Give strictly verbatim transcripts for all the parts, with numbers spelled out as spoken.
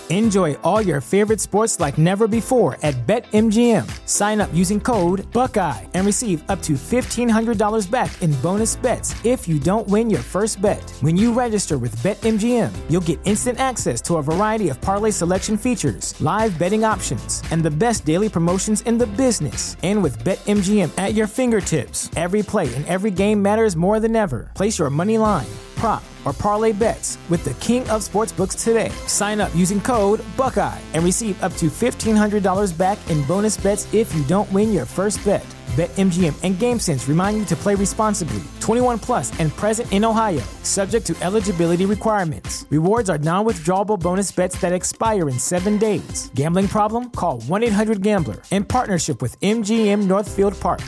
Enjoy all your favorite sports like never before at BetMGM. Sign up using code Buckeye and receive up to fifteen hundred dollars back in bonus bets if you don't win your first bet. When you register with BetMGM, you'll get instant access to a variety of parlay selection features, live betting options, and the best daily promotions in the business. And with BetMGM at your fingertips, every play and every game matters more than ever. Place your money line, prop, or parlay bets with the king of sportsbooks today. Sign up using code Buckeye and receive up to fifteen hundred dollars back in bonus bets if you don't win your first bet. BetMGM and GameSense remind you to play responsibly. twenty-one plus and present in Ohio, subject to eligibility requirements. Rewards are non-withdrawable bonus bets that expire in seven days. Gambling problem? Call one eight hundred gambler in partnership with M G M Northfield Park.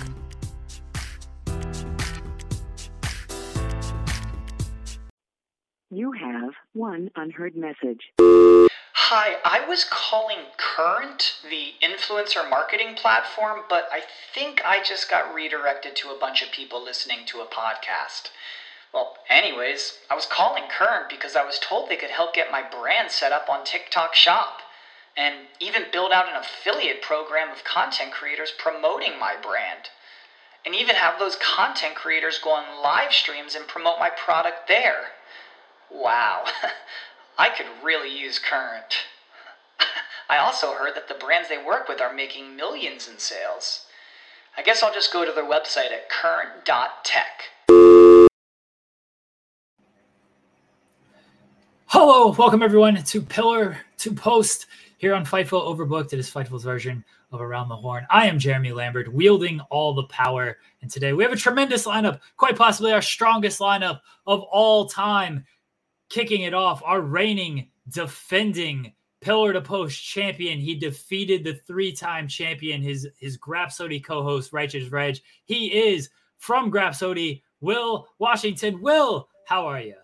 You have one unheard message. Hi, I was calling Current, the influencer marketing platform, but I think I just got redirected to a bunch of people listening to a podcast. Well, anyways, I was calling Current because I was told they could help get my brand set up on TikTok Shop, and even build out an affiliate program of content creators promoting my brand, and even have those content creators go on live streams and promote my product there. Wow, I could really use Current. I also heard that the brands they work with are making millions in sales. I guess I'll just go to their website at current dot tech. Hello, welcome everyone to Pillar to Post here on Fightful Overbooked. It is Fightful's version of Around the Horn. I am Jeremy Lambert, wielding all the power. And today we have a tremendous lineup, quite possibly our strongest lineup of all time. Kicking it off, our reigning, defending Pillar to Post champion. He defeated the three-time champion, his his Grapsody co-host, Righteous Reg. He is from Grapsody, Will Washington. Will, how are you?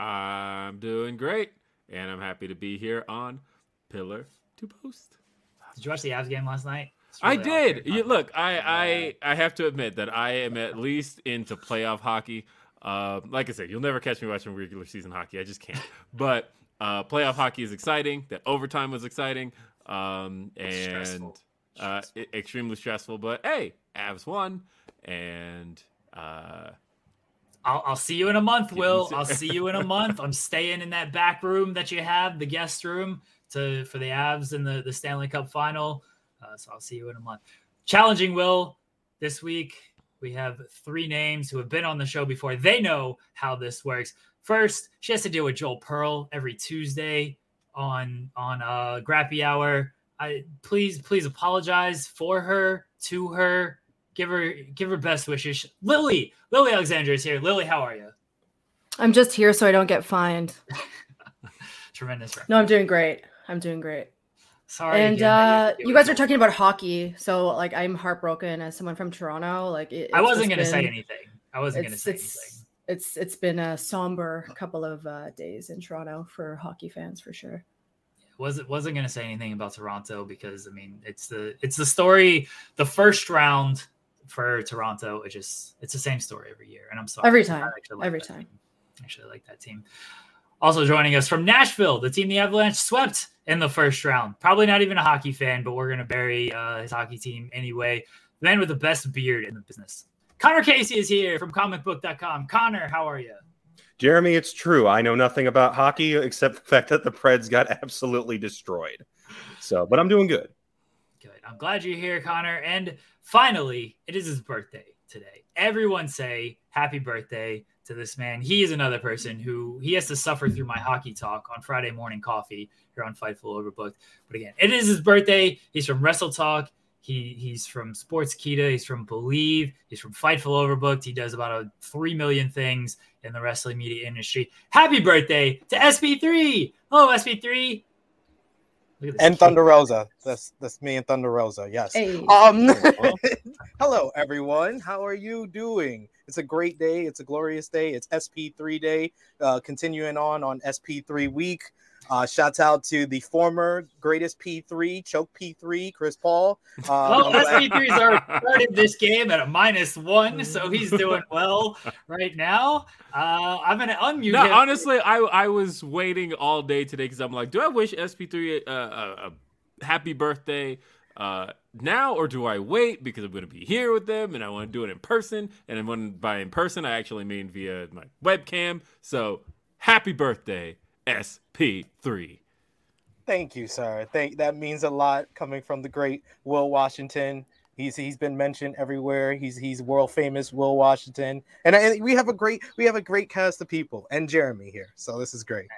I'm doing great, and I'm happy to be here on Pillar to Post. Did you watch the Avs game last night? Really I did. You, look, I, I I have to admit that I am at least into playoff hockey. Uh, like I said, you'll never catch me watching regular season hockey. I just can't. But uh, playoff hockey is exciting. That overtime was exciting, um, and stressful. Uh, stressful. I- extremely stressful. But hey, Avs won, and uh, I'll, I'll see you in a month, Will. I'll see you in a month. I'm staying in that back room that you have, the guest room, to for the Avs in the, the Stanley Cup final. Uh, so I'll see you in a month. Challenging Will this week. We have three names who have been on the show before. They know how this works. First, she has to deal with Joel Pearl every Tuesday on on uh, Grappy Hour. I please, please apologize for her, to her. Give her, give her best wishes. Lily, Lily Alexandra is here. Lily, how are you? I'm just here so I don't get fined. Tremendous. No, I'm doing great. I'm doing great. Sorry. And uh, you guys are talking about hockey, so like I'm heartbroken as someone from Toronto. Like it, I wasn't going to say anything. I wasn't going to say it's, anything. It's it's been a somber couple of uh, days in Toronto for hockey fans for sure. Wasn't wasn't going to say anything about Toronto because I mean it's the it's the story. The first round for Toronto, it just it's the same story every year, and I'm sorry every time. Like every time. Team. I actually like that team. Also joining us from Nashville, the team the Avalanche swept in the first round. Probably not even a hockey fan, but we're going to bury uh, his hockey team anyway. The man with the best beard in the business. Connor Casey is here from comic book dot com. Connor, how are you? Jeremy, it's true. I know nothing about hockey except the fact that the Preds got absolutely destroyed. So, but I'm doing good. Good. I'm glad you're here, Connor. And finally, it is his birthday today. Everyone say happy birthday to this man. He is another person who he has to suffer through my hockey talk on Friday morning coffee here on Fightful Overbooked. But again, it is his birthday. He's from Wrestle Talk. He he's from Sportskeeda. He's from Believe. He's from Fightful Overbooked. He does about a three million things in the wrestling media industry. Happy birthday to S P three. Hello, S P three. And Thunder Rosa. That's that's me and Thunder Rosa. Yes. Hey. Um. Hello, everyone. How are you doing? It's a great day. It's a glorious day. It's S P three day. Uh, continuing on on S P three week. Uh, shouts out to the former greatest P three, choke P three, Chris Paul. Uh, well, S P three's already started this game at a minus one, so he's doing well right now. Uh, I'm going to unmute no, him. honestly, I I was waiting all day today because I'm like, do I wish S P three uh, a, a happy birthday uh, now, or do I wait because I'm going to be here with them and I want to do it in person? And then when by in person, I actually mean via my webcam. So happy birthday, S P three. Thank you, sir. Thank that means a lot coming from the great Will Washington. He's he's been mentioned everywhere. He's he's world famous Will Washington, and, and we have a great we have a great cast of people and Jeremy here. So this is great.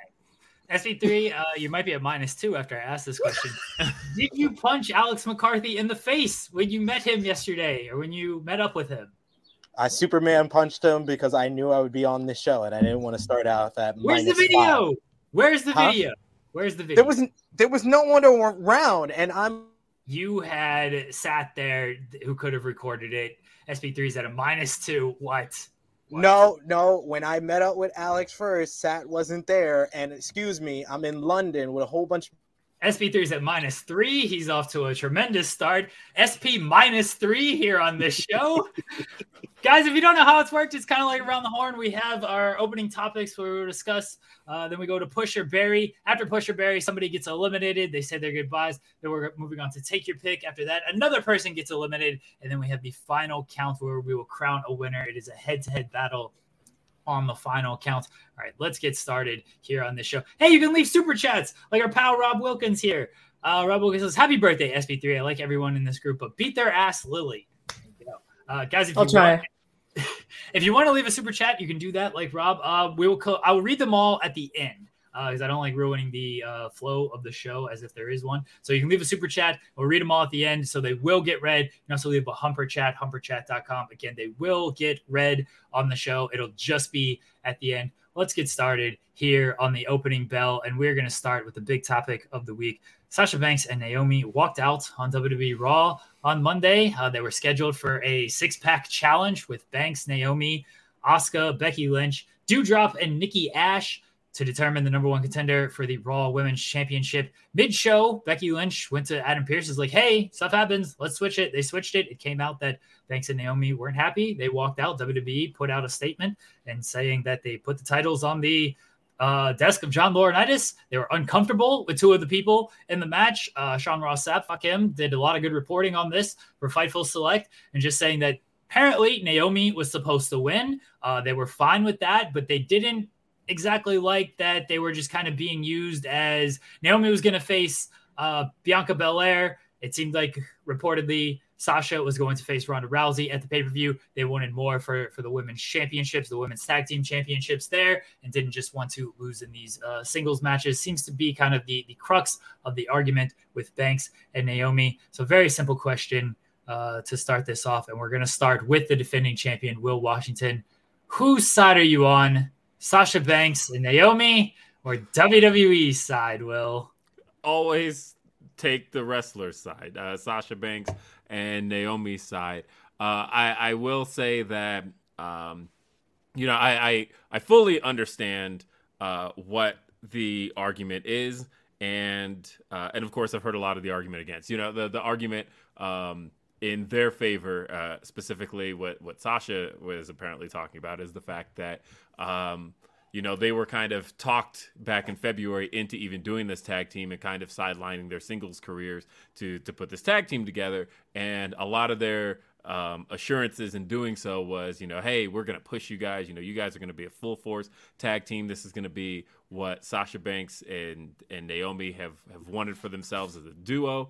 S P three, uh, you might be at minus two after I asked this question. Did you punch Alex McCarthy in the face when you met him yesterday, or when you met up with him? I Superman punched him because I knew I would be on this show, and I didn't want to start out at Where's minus the video? five. Where's the Huh? video? Where's the video? There was there was no one around, and I'm. You had sat there who could have recorded it. S P three's at a minus two. What? What? No, no. When I met up with Alex first, Sat wasn't there, and excuse me, I'm in London with a whole bunch. Of- S P three's at minus three. He's off to a tremendous start. S P minus three here on this show. Guys, if you don't know how it's worked, it's kind of like Around the Horn. We have our opening topics where we discuss. Uh, then we go to Push or Bury. After Push or Bury, somebody gets eliminated. They say their goodbyes. Then we're moving on to Take Your Pick. After that, another person gets eliminated. And then we have the final count where we will crown a winner. It is a head-to-head battle on the final count. All right, let's get started here on this show. Hey, you can leave super chats like our pal Rob Wilkins here. Uh, Rob Wilkins says, happy birthday, S P three. I like everyone in this group, but beat their ass, Lily. There you go. Uh, guys, if I'll you try. Want, if you want to leave a super chat, you can do that like Rob. Uh, we will. Co- I will read them all at the end because uh, I don't like ruining the uh, flow of the show as if there is one. So you can leave a super chat. We'll read them all at the end, so they will get read. You can also leave a humper chat, humper chat dot com. Again, they will get read on the show. It'll just be at the end. Let's get started here on the opening bell, and we're going to start with the big topic of the week. Sasha Banks and Naomi walked out on W W E Raw on Monday. Uh, they were scheduled for a six-pack challenge with Banks, Naomi, Asuka, Becky Lynch, Doudrop, and Nikki Ash to determine the number one contender for the Raw Women's Championship. Mid-show, Becky Lynch went to Adam Pearce, is like, hey, stuff happens. Let's switch it. They switched it. It came out that Banks and Naomi weren't happy. They walked out. W W E put out a statement and saying that they put the titles on the uh, desk of John Laurinaitis. They were uncomfortable with two of the people in the match. Uh, Sean Ross Sapp, fuck him, did a lot of good reporting on this for Fightful Select and just saying that apparently Naomi was supposed to win. Uh, they were fine with that, but they didn't exactly like that they were just kind of being used as Naomi was going to face uh, Bianca Belair. It seemed like reportedly Sasha was going to face Ronda Rousey at the pay-per-view. They wanted more for, for the women's championships, the women's tag team championships there, and didn't just want to lose in these uh, singles matches. Seems to be kind of the, the crux of the argument with Banks and Naomi. So very simple question uh, to start this off, and we're going to start with the defending champion, Will Washington. Whose side are you on? Sasha Banks and Naomi, or W W E side, Will? Always take the wrestler's side, uh, Sasha Banks and Naomi's side. Uh, I, I will say that, um, you know, I, I, I fully understand uh, what the argument is. And, uh, and of course, I've heard a lot of the argument against, you know, the, the argument um, in their favor, uh, specifically what, what Sasha was apparently talking about is the fact that, um, you know, they were kind of talked back in February into even doing this tag team and kind of sidelining their singles careers to to put this tag team together. And a lot of their um, assurances in doing so was, you know, hey, we're going to push you guys. You know, you guys are going to be a full force tag team. This is going to be what Sasha Banks and, and Naomi have, have wanted for themselves as a duo.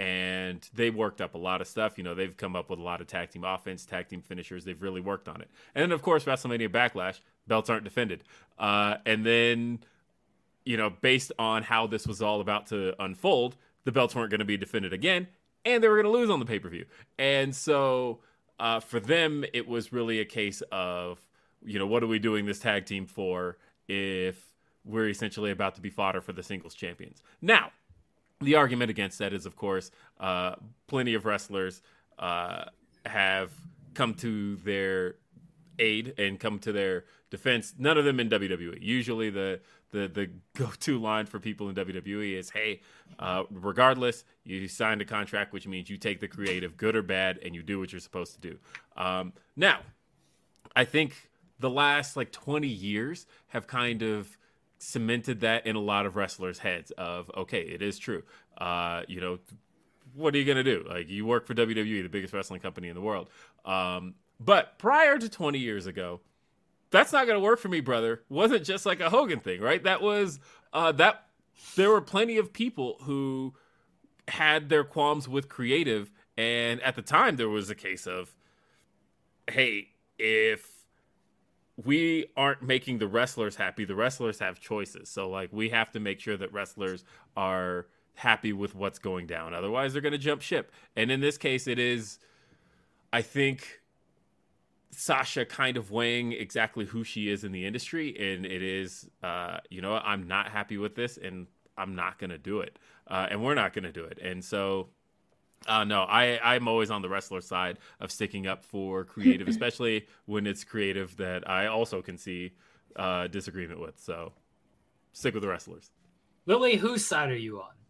And they worked up a lot of stuff. You know, they've come up with a lot of tag team offense, tag team finishers. They've really worked on it. And then, of course, WrestleMania Backlash, belts aren't defended. Uh, and then, you know, based on how this was all about to unfold, the belts weren't going to be defended again, and they were going to lose on the pay-per-view. And so uh, for them, it was really a case of, you know, what are we doing this tag team for if we're essentially about to be fodder for the singles champions? Now, the argument against that is, of course, uh, plenty of wrestlers uh, have come to their aid and come to their defense. None of them in W W E. Usually the the the go-to line for people in W W E is, hey, uh, regardless, you signed a contract, which means you take the creative, good or bad, and you do what you're supposed to do. Um, now, I think the last like twenty years have kind of cemented that in a lot of wrestlers' heads of, okay, it is true. Uh, you know, what are you going to do? Like, you work for W W E, the biggest wrestling company in the world. Um, but prior to twenty years ago, that's not going to work for me, brother. Wasn't just like a Hogan thing, right? That was uh, that there were plenty of people who had their qualms with creative. And at the time, there was a case of, hey, if we aren't making the wrestlers happy, the wrestlers have choices. So, like, we have to make sure that wrestlers are happy with what's going down. Otherwise, they're going to jump ship. And in this case, it is, I think, Sasha kind of weighing exactly who she is in the industry. And it is, uh, you know, I'm not happy with this, and I'm not going to do it. Uh, and we're not going to do it. And so, uh, no, I, I'm always on the wrestler side of sticking up for creative, especially when it's creative that I also can see uh, disagreement with. So stick with the wrestlers. Lily, whose side are you on?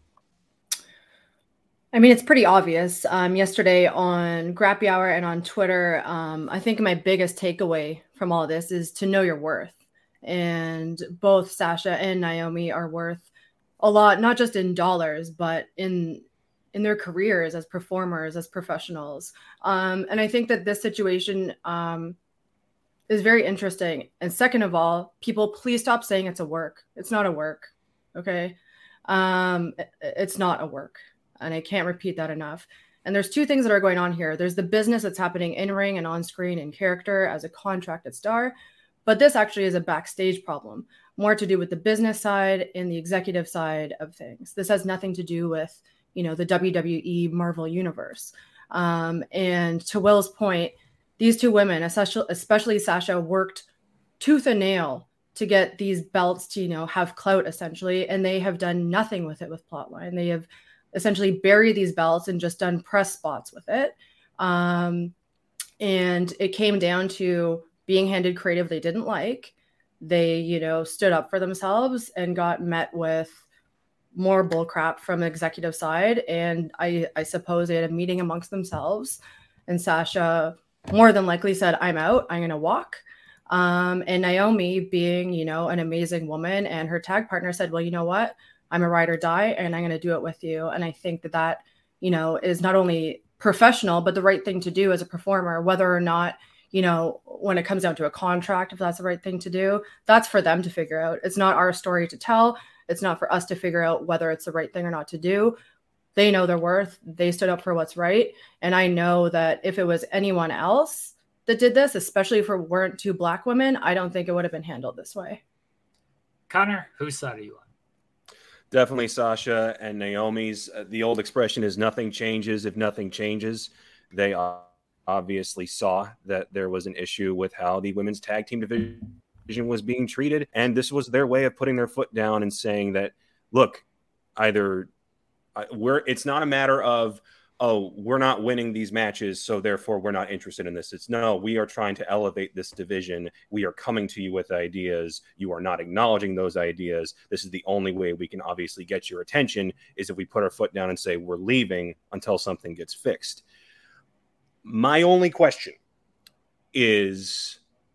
I mean, it's pretty obvious. Um, yesterday on Grappy Hour and on Twitter, um, I think my biggest takeaway from all of this is to know your worth. And both Sasha and Naomi are worth a lot, not just in dollars, but in in their careers as performers, as professionals. Um, and I think that this situation um, is very interesting. And second of all, people, please stop saying it's a work. It's not a work. Okay. Um, it, it's not a work. And I can't repeat that enough. And there's two things that are going on here. There's the business that's happening in ring and on screen in character as a contracted star. But this actually is a backstage problem, more to do with the business side and the executive side of things. This has nothing to do with, you know, the W W E Marvel universe. Um, and to Will's point, these two women, especially, especially Sasha, worked tooth and nail to get these belts to, you know, have clout essentially. And they have done nothing with it with Plotline. They have essentially buried these belts and just done press spots with it. Um, and it came down to being handed creative they didn't like. They, you know, stood up for themselves and got met with more bullcrap from the executive side. And I, I suppose they had a meeting amongst themselves. And Sasha more than likely said, I'm out, I'm going to walk. Um, and Naomi, being, you know, an amazing woman, and her tag partner said, well, you know what? I'm a ride or die, and I'm going to do it with you. And I think that that, you know, is not only professional, but the right thing to do as a performer, whether or not, you know, when it comes down to a contract, if that's the right thing to do, that's for them to figure out. It's not our story to tell. It's not for us to figure out whether it's the right thing or not to do. They know their worth. They stood up for what's right. And I know that if it was anyone else that did this, especially if it weren't two Black women, I don't think it would have been handled this way. Connor, whose side are you on? Definitely Sasha and Naomi's. Uh, the old expression is nothing changes if nothing changes. They uh, obviously saw that there was an issue with how the women's tag team division was being treated. And this was their way of putting their foot down and saying that, look, either uh, we're, it's not a matter of, oh, we're not winning these matches, so therefore we're not interested in this. It's no, we are trying to elevate this division. We are coming to you with ideas. You are not acknowledging those ideas. This is the only way we can obviously get your attention, is if we put our foot down and say we're leaving until something gets fixed. My only question is,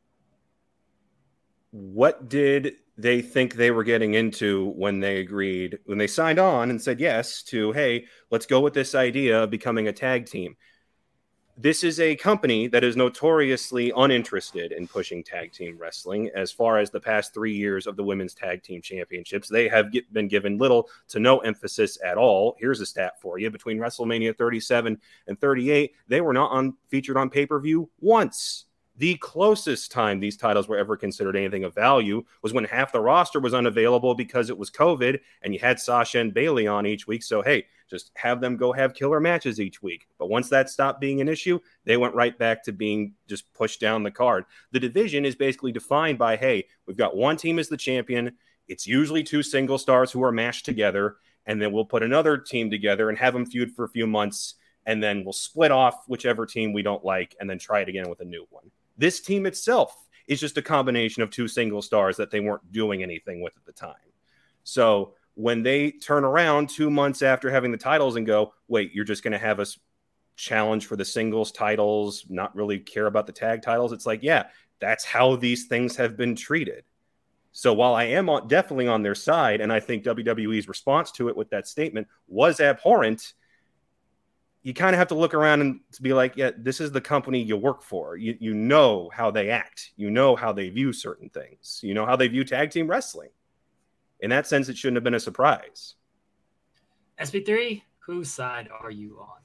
what did they think they were getting into when they agreed, when they signed on and said yes to, hey, let's go with this idea of becoming a tag team? This is a company that is notoriously uninterested in pushing tag team wrestling. As far as the past three years of the women's tag team championships, they have get, been given little to no emphasis at all. Here's a stat for you. Between WrestleMania thirty-seven and thirty-eight, they were not on featured on pay-per-view once. The closest time these titles were ever considered anything of value was when half the roster was unavailable because it was COVID, and you had Sasha and Bayley on each week. So, hey, just have them go have killer matches each week. But once that stopped being an issue, they went right back to being just pushed down the card. The division is basically defined by, hey, we've got one team as the champion. It's usually two single stars who are mashed together, and then we'll put another team together and have them feud for a few months, and then we'll split off whichever team we don't like and then try it again with a new one. This team itself is just a combination of two single stars that they weren't doing anything with at the time. So when they turn around two months after having the titles and go, wait, you're just going to have us challenge for the singles titles, not really care about the tag titles. It's like, yeah, that's how these things have been treated. So while I am on, definitely on their side, and I think W W E's response to it with that statement was abhorrent, you kind of have to look around and to be like, yeah, this is the company you work for. You, you know how they act. You know how they view certain things. You know how they view tag team wrestling. In that sense, it shouldn't have been a surprise. S B three, whose side are you on?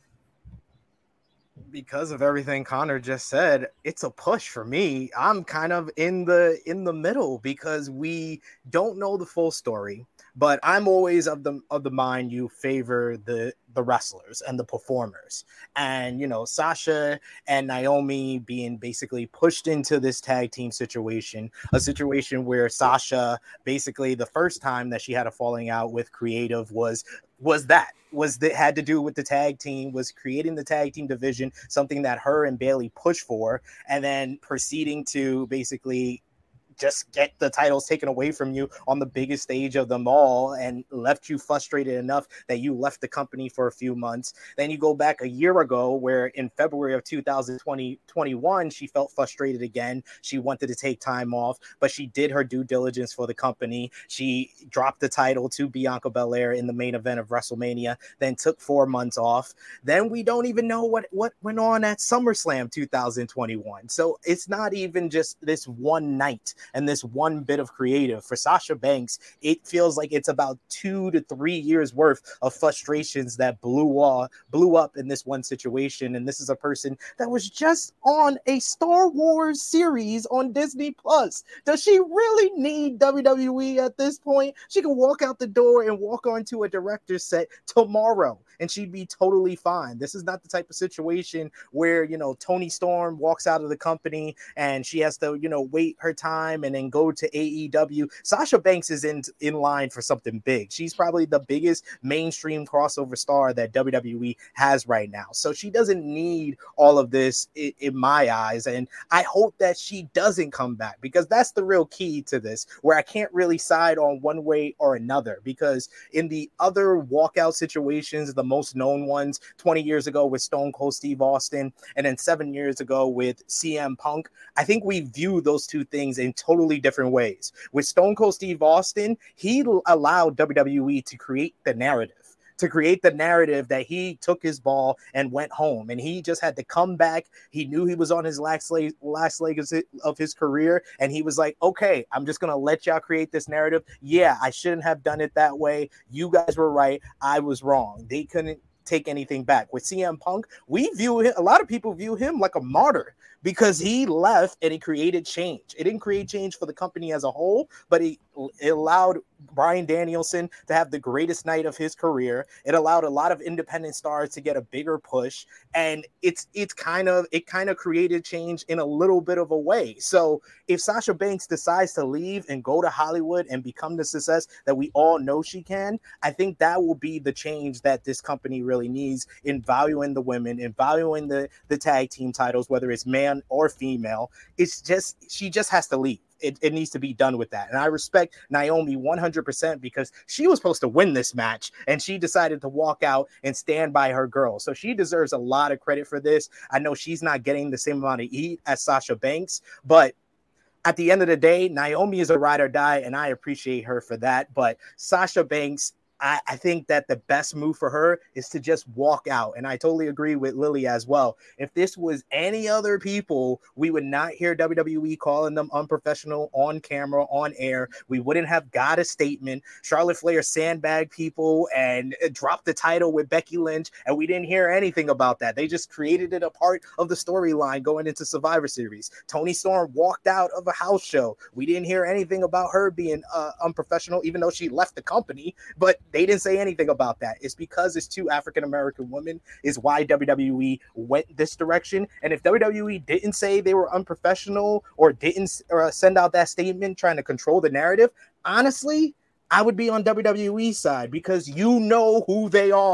Because of everything Connor just said, it's a push for me. I'm kind of in the in the middle because we don't know the full story, but I'm always of the of the mind you favor the the wrestlers and the performers. And, you know, Sasha and Naomi being basically pushed into this tag team situation, a situation where Sasha basically the first time that she had a falling out with Creative was was that was that had to do with the tag team, was creating the tag team division, something that her and Bayley pushed for, and then proceeding to basically just get the titles taken away from you on the biggest stage of them all and left you frustrated enough that you left the company for a few months. Then you go back a year ago where in February of two thousand twenty, twenty-one, she felt frustrated again. She wanted to take time off, but she did her due diligence for the company. She dropped the title to Bianca Belair in the main event of WrestleMania, then took four months off. Then we don't even know what, what went on at SummerSlam two thousand twenty-one. So it's not even just this one night and this one bit of creative. For Sasha Banks, it feels like it's about two to three years worth of frustrations that blew off, blew up in this one situation. And this is a person that was just on a Star Wars series on Disney Plus. Does she really need W W E at this point? She can walk out the door and walk onto a director's set tomorrow and she'd be totally fine. This is not the type of situation where, you know, Toni Storm walks out of the company and she has to, you know, wait her time and then go to A E W. Sasha Banks is in, in line for something big. She's probably the biggest mainstream crossover star that W W E has right now. So she doesn't need all of this in, in my eyes. And I hope that she doesn't come back because that's the real key to this, where I can't really side on one way or another, because in the other walkout situations, the most known ones twenty years ago with Stone Cold Steve Austin, and then seven years ago with C M Punk, I think we view those two things in totally different ways. With Stone Cold Steve Austin, he allowed W W E to create the narrative. to create the narrative that he took his ball and went home, and he just had to come back. He knew he was on his last leg, last leg of his career, and he was like, okay, I'm just going to let y'all create this narrative. Yeah, I shouldn't have done it that way. You guys were right. I was wrong. They couldn't take anything back. With C M Punk, we view him, a lot of people view him like a martyr because he left and he created change. It didn't create change for the company as a whole, but he it allowed Bryan Danielson to have the greatest night of his career. It allowed a lot of independent stars to get a bigger push, and it's it's kind of it kind of created change in a little bit of a way. So if Sasha Banks decides to leave and go to Hollywood and become the success that we all know she can, I think that will be the change that this company really needs in valuing the women, in valuing the the tag team titles, whether it's man or female. It's just she just has to leave. It, it needs to be done with that. And I respect Naomi one hundred percent because she was supposed to win this match and she decided to walk out and stand by her girl. So she deserves a lot of credit for this. I know she's not getting the same amount of heat as Sasha Banks, but at the end of the day, Naomi is a ride or die, and I appreciate her for that. But Sasha Banks, I, I think that the best move for her is to just walk out. And I totally agree with Lily as well. If this was any other people, we would not hear W W E calling them unprofessional on camera, on air. We wouldn't have got a statement. Charlotte Flair sandbagged people and dropped the title with Becky Lynch, and we didn't hear anything about that. They just created it a part of the storyline going into Survivor Series. Toni Storm walked out of a house show. We didn't hear anything about her being uh, unprofessional, even though she left the company, but they didn't say anything about that. It's because it's two African-American women is why W W E went this direction. And if W W E didn't say they were unprofessional or didn't uh, send out that statement trying to control the narrative, honestly, I would be on W W E's side because you know who they are.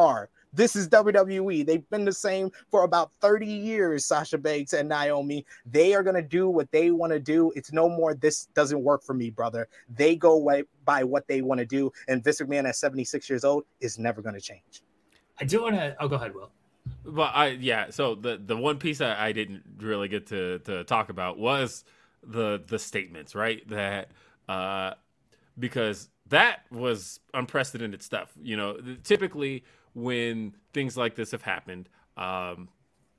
This is W W E. They've been the same for about thirty years, Sasha Banks and Naomi. They are going to do what they want to do. It's no more, this doesn't work for me, brother. They go way, by what they want to do. And Vince McMahon at seventy-six years old is never going to change. I do want to, oh, go ahead, Will. Well, I yeah. So the the one piece I, I didn't really get to to talk about was the the statements, right? That uh, because that was unprecedented stuff. You know, typically when things like this have happened, um,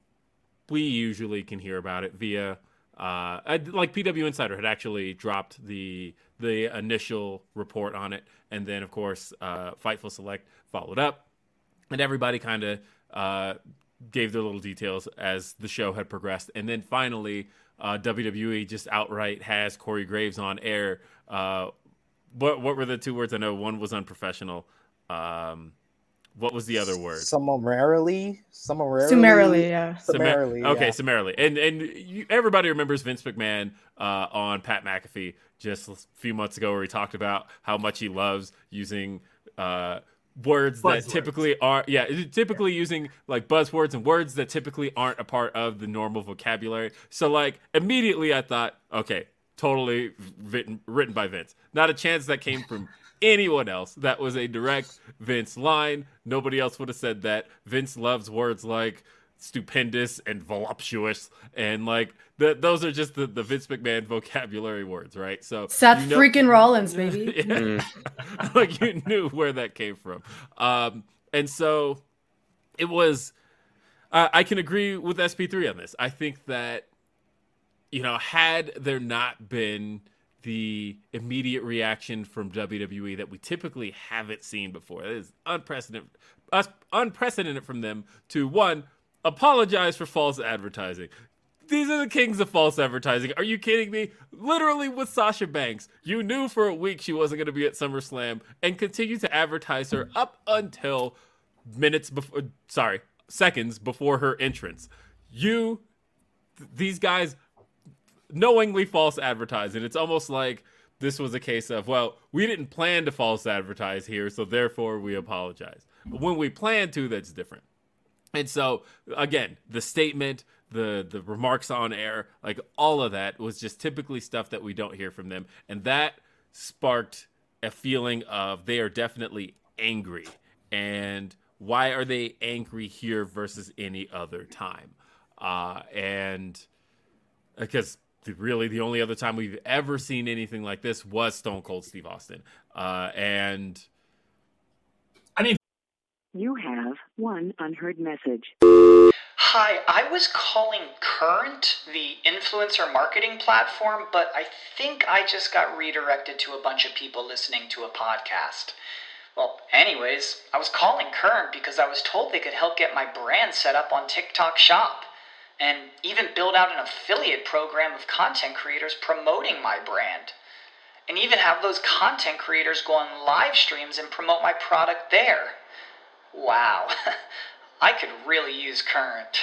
we usually can hear about it via uh, I, like P W Insider had actually dropped the the initial report on it, and then of course uh, Fightful Select followed up, and everybody kind of. Uh, gave their little details as the show had progressed. And then finally, uh, W W E just outright has Corey Graves on air. Uh, what what were the two words? I know one was unprofessional. Um, what was the other word? Summarily? Summarily? Summarily, yeah. Summarily, okay, yeah. summarily. And and you, everybody remembers Vince McMahon uh, on Pat McAfee just a few months ago where he talked about how much he loves using uh, words buzzwords. that typically are yeah typically yeah. using like buzzwords and words that typically aren't a part of the normal vocabulary. So like immediately I thought, okay, totally written, written by Vince. Not a chance that came from anyone else. That was a direct Vince line. Nobody else would have said that. Vince loves words like stupendous and voluptuous, and like the, those are just the, the Vince McMahon vocabulary words, right? So Seth you know, freaking Rollins, baby. yeah, like you knew where that came from, um, and so it was. Uh, I can agree with S P three on this. I think that you know, had there not been the immediate reaction from W W E that we typically haven't seen before, it is unprecedented, us unprecedented from them to one. Apologize for false advertising. These are the kings of false advertising. Are you kidding me? Literally with Sasha Banks, you knew for a week she wasn't going to be at SummerSlam and continued to advertise her up until minutes before, sorry, seconds before her entrance. You, th- these guys knowingly false advertise. And it's almost like this was a case of, well, we didn't plan to false advertise here, so therefore we apologize. But when we plan to, that's different. And so, again, the statement, the the remarks on air, like all of that was just typically stuff that we don't hear from them. And that sparked a feeling of they are definitely angry. And why are they angry here versus any other time? Uh, and because really the only other time we've ever seen anything like this was Stone Cold Steve Austin. Uh, and I mean, you have one unheard message. Hi, I was calling Current, the influencer marketing platform, but I think I just got redirected to a bunch of people listening to a podcast. Well, anyways, I was calling Current because I was told they could help get my brand set up on TikTok Shop, and even build out an affiliate program of content creators promoting my brand, and even have those content creators go on live streams and promote my product there. Wow, I could really use Current.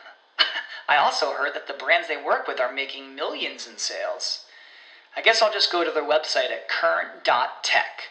I also heard that the brands they work with are making millions in sales. I guess I'll just go to their website at current dot tech.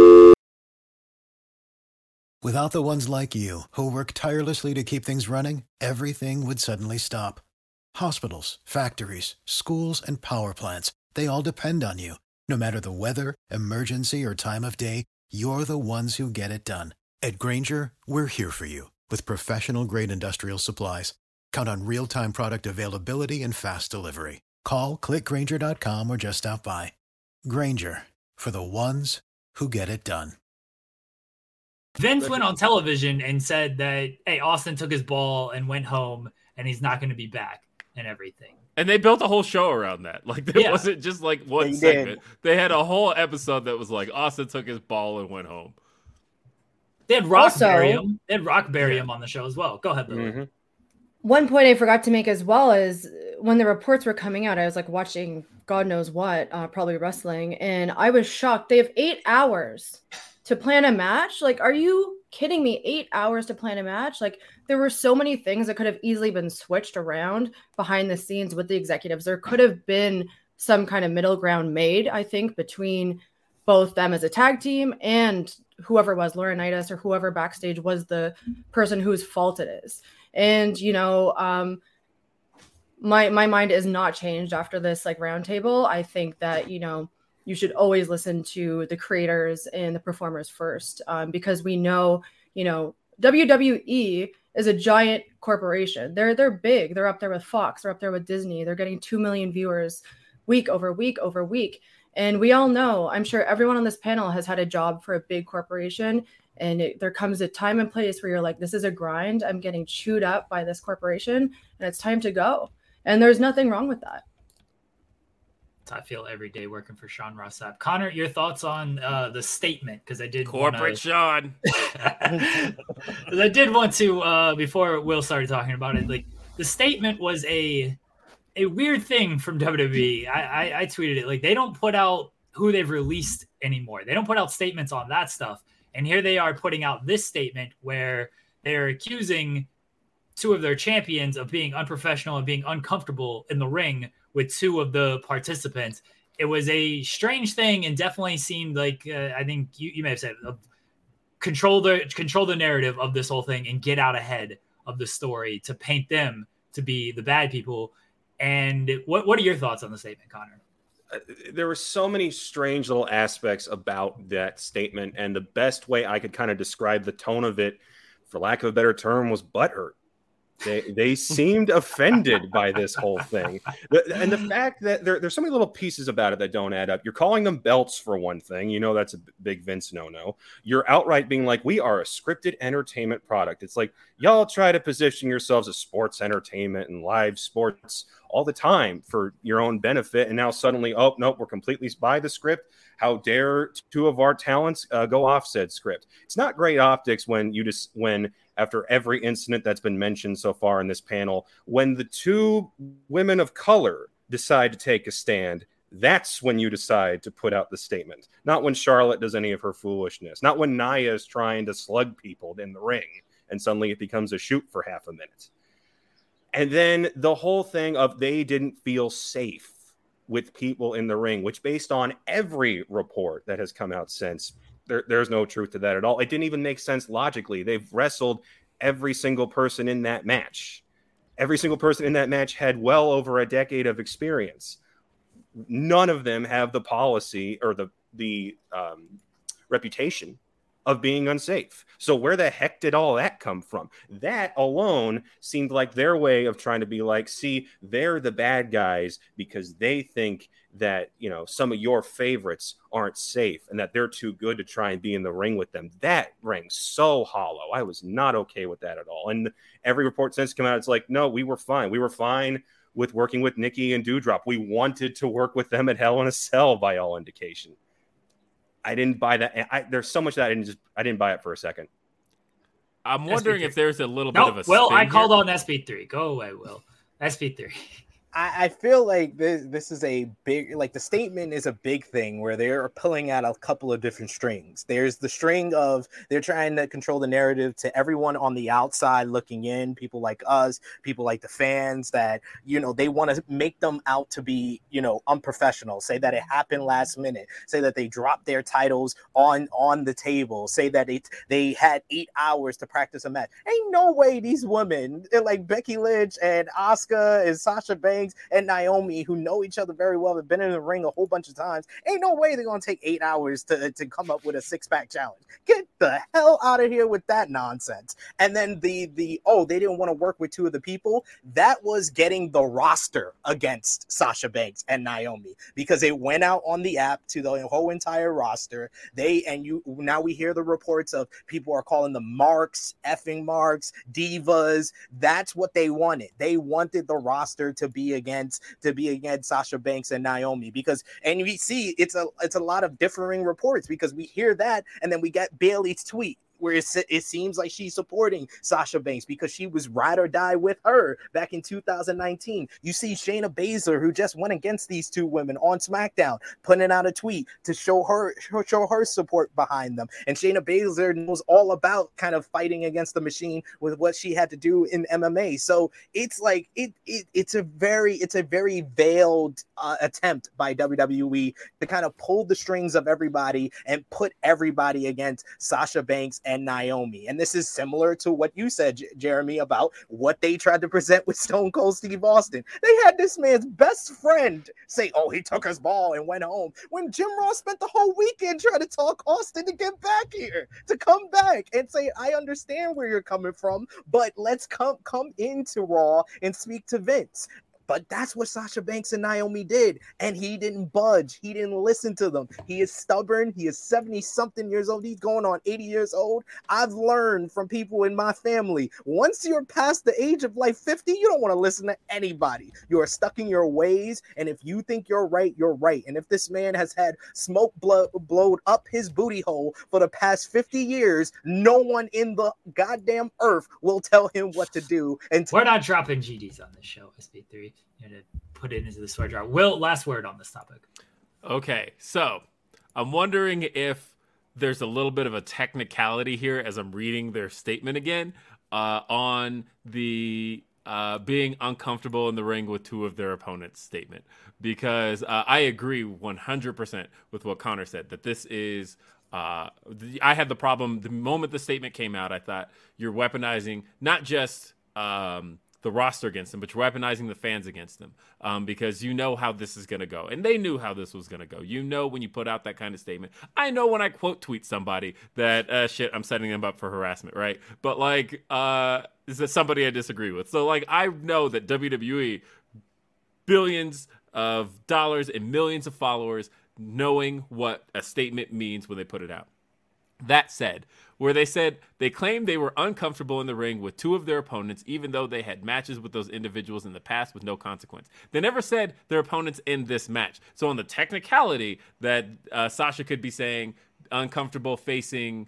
Without the ones like you, who work tirelessly to keep things running, everything would suddenly stop. Hospitals, factories, schools, and power plants, they all depend on you. No matter the weather, emergency, or time of day, you're the ones who get it done. At Grainger, we're here for you with professional-grade industrial supplies. Count on real-time product availability and fast delivery. Call, click Grainger dot com, or just stop by. Grainger, for the ones who get it done. Vince went on television and said that, hey, Austin took his ball and went home, and he's not going to be back and everything. And they built a whole show around that. Like, it yeah. wasn't just like one they segment. Did. They had a whole episode that was like, Austin took his ball and went home. They had Rock Also, bury him. They had Rock bury him on the show as well. Go ahead, Lily. Mm-hmm. One point I forgot to make as well is when the reports were coming out, I was like watching God knows what, uh, probably wrestling, and I was shocked. They have eight hours to plan a match. Like, are you kidding me? Eight hours to plan a match? Like, there were so many things that could have easily been switched around behind the scenes with the executives. There could have been some kind of middle ground made, I think, between both them as a tag team and whoever it was, Laurinaitis or whoever backstage was the person whose fault it is. And, you know, um, my my mind is not changed after this like roundtable. I think that, you know, you should always listen to the creators and the performers first, um, because we know, you know, W W E is a giant corporation. They're they're big. They're up there with Fox. They're up there with Disney. They're getting two million viewers week over week over week. And we all know, I'm sure everyone on this panel has had a job for a big corporation. And it, there comes a time and place where you're like, this is a grind. I'm getting chewed up by this corporation and it's time to go. And there's nothing wrong with that. I feel every day working for Sean Ross Sapp. Connor, your thoughts on uh, the statement? Because I did corporate wanna... Sean. I did want to uh, before Will started talking about it. Like the statement was a a weird thing from W W E. I, I, I tweeted it. Like they don't put out who they've released anymore. They don't put out statements on that stuff. And here they are putting out this statement where they're accusing two of their champions of being unprofessional and being uncomfortable in the ring with two of the participants. It was a strange thing and definitely seemed like, uh, I think you, you may have said, uh, control the control the narrative of this whole thing and get out ahead of the story to paint them to be the bad people. And what, what are your thoughts on the statement, Connor? Uh, there were so many strange little aspects about that statement. And the best way I could kind of describe the tone of it, for lack of a better term, was butthurt. They they seemed offended by this whole thing. And the fact that there, there's so many little pieces about it that don't add up. You're calling them belts for one thing. You know that's a big Vince no-no. You're outright being like, we are a scripted entertainment product. It's like, y'all try to position yourselves as sports entertainment and live sports all the time for your own benefit. And now suddenly, oh, nope, we're completely by the script. How dare two of our talents uh, go off said script? It's not great optics when you just when after every incident that's been mentioned so far in this panel, when the two women of color decide to take a stand, that's when you decide to put out the statement. Not when Charlotte does any of her foolishness. Not when Nia is trying to slug people in the ring and suddenly it becomes a shoot for half a minute. And then the whole thing of they didn't feel safe with people in the ring, which based on every report that has come out since, there, there's no truth to that at all. It didn't even make sense logically. They've wrestled every single person in that match. Every single person in that match had well over a decade of experience. None of them have the policy or the, the um, reputation of being unsafe. So where the heck did all that come from? That alone seemed like their way of trying to be like, see, they're the bad guys because they think that, you know, some of your favorites aren't safe and that they're too good to try and be in the ring with them. That rang so hollow. I was not okay with that at all. And every report since come out, it's like, no, we were fine. We were fine with working with Nikki and Doudrop. We wanted to work with them at Hell in a Cell by all indication. I didn't buy that. I, there's so much that I didn't just I didn't buy it for a second. I'm wondering if there's a little nope, bit of a Well, I here. called on S P three. Go away, Will. S P three. I, I feel like this this is a big, like the statement is a big thing where they're pulling out a couple of different strings. There's the string of they're trying to control the narrative to everyone on the outside looking in, people like us, people like the fans that, you know, they want to make them out to be, you know, unprofessional, say that it happened last minute, say that they dropped their titles on, on the table, say that it, they had eight hours to practice a match. Ain't no way these women like Becky Lynch and Asuka and Sasha Banks and Naomi, who know each other very well, have been in the ring a whole bunch of times, ain't no way they're gonna take eight hours to, to come up with a six-pack challenge. Get the hell out of here with that nonsense. And then the the oh, they didn't want to work with two of the people. That was getting the roster against Sasha Banks and Naomi because it went out on the app to the whole entire roster. They and you now we hear the reports of people are calling them marks, effing marks, divas. That's what they wanted. They wanted the roster to be against to be against Sasha Banks and Naomi because and we see it's a it's a lot of differing reports because we hear that and then we get Bailey's tweet where it, it seems like she's supporting Sasha Banks because she was ride or die with her back in two thousand nineteen. You see Shayna Baszler, who just went against these two women on SmackDown, putting out a tweet to show her show her support behind them. And Shayna Baszler knows all about kind of fighting against the machine with what she had to do in M M A. So it's like it, it it's a very it's a very veiled uh, attempt by W W E to kind of pull the strings of everybody and put everybody against Sasha Banks and Naomi. And this is similar to what you said, J- Jeremy, about what they tried to present with Stone Cold Steve Austin. They had this man's best friend say, oh, he took his ball and went home, when Jim Ross spent the whole weekend trying to talk Austin to get back here, to come back and say, I understand where you're coming from, but let's come come into Raw and speak to Vince. But that's what Sasha Banks and Naomi did. And he didn't budge. He didn't listen to them. He is stubborn. He is seventy-something years old. He's going on eighty years old. I've learned from people in my family, once you're past the age of like fifty, you don't want to listen to anybody. You are stuck in your ways. And if you think you're right, you're right. And if this man has had smoke blow, blowed up his booty hole for the past fifty years, no one in the goddamn earth will tell him what to do. And we're not dropping G Ds on this show, S B three. To put it into the sword jar. Will, last word on this topic. Okay, so I'm wondering if there's a little bit of a technicality here as I'm reading their statement again uh, on the uh, being uncomfortable in the ring with two of their opponents statement, because uh, I agree one hundred percent with what Connor said, that this is uh, the, I had the problem the moment the statement came out. I thought, you're weaponizing not just um, the roster against them, but you're weaponizing the fans against them, um, because you know how this is going to go. And they knew how this was going to go. You know, when you put out that kind of statement, I know when I quote tweet somebody that, uh, shit, I'm setting them up for harassment, right? But like, uh, is that somebody I disagree with? So like, I know that W W E, billions of dollars and millions of followers, knowing what a statement means when they put it out. That said, where they said they claimed they were uncomfortable in the ring with two of their opponents, even though they had matches with those individuals in the past with no consequence. They never said their opponents in this match. So on the technicality that uh, Sasha could be saying uncomfortable facing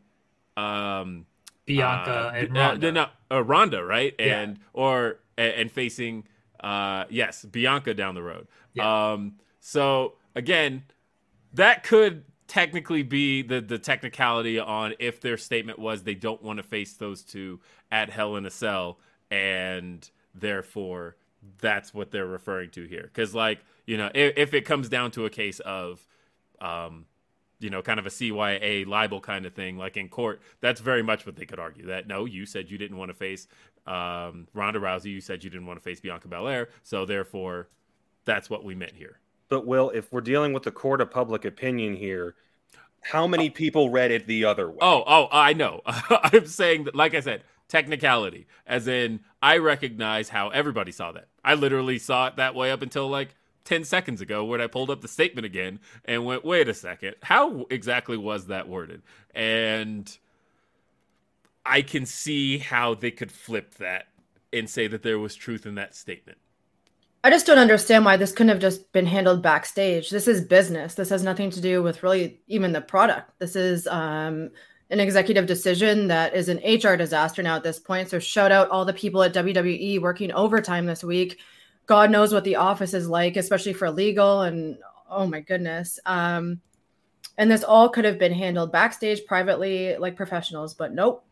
um, Bianca uh, and uh, Ronda. no, uh, Ronda, right? Yeah. And or and facing uh, yes, Bianca down the road. Yeah. Um, so again, that could technically be the the technicality on if their statement was they don't want to face those two at Hell in a Cell, and therefore that's what they're referring to here. Because like, you know, if, if it comes down to a case of um you know, kind of a C Y A libel kind of thing, like in court, that's very much what they could argue. That, no, you said you didn't want to face um, Ronda Rousey, you said you didn't want to face Bianca Belair, so therefore that's what we meant here. But, Will, if we're dealing with the court of public opinion here, how many people read it the other way? Oh, oh, I know. I'm saying that, like I said, technicality, as in I recognize how everybody saw that. I literally saw it that way up until like ten seconds ago when I pulled up the statement again and went, wait a second, how exactly was that worded? And I can see how they could flip that and say that there was truth in that statement. I just don't understand why this couldn't have just been handled backstage. This is business. This has nothing to do with really even the product. This is um, an executive decision that is an H R disaster now at this point. So shout out all the people at W W E working overtime this week. God knows what the office is like, especially for legal, and oh my goodness. Um, and this all could have been handled backstage privately like professionals, but nope.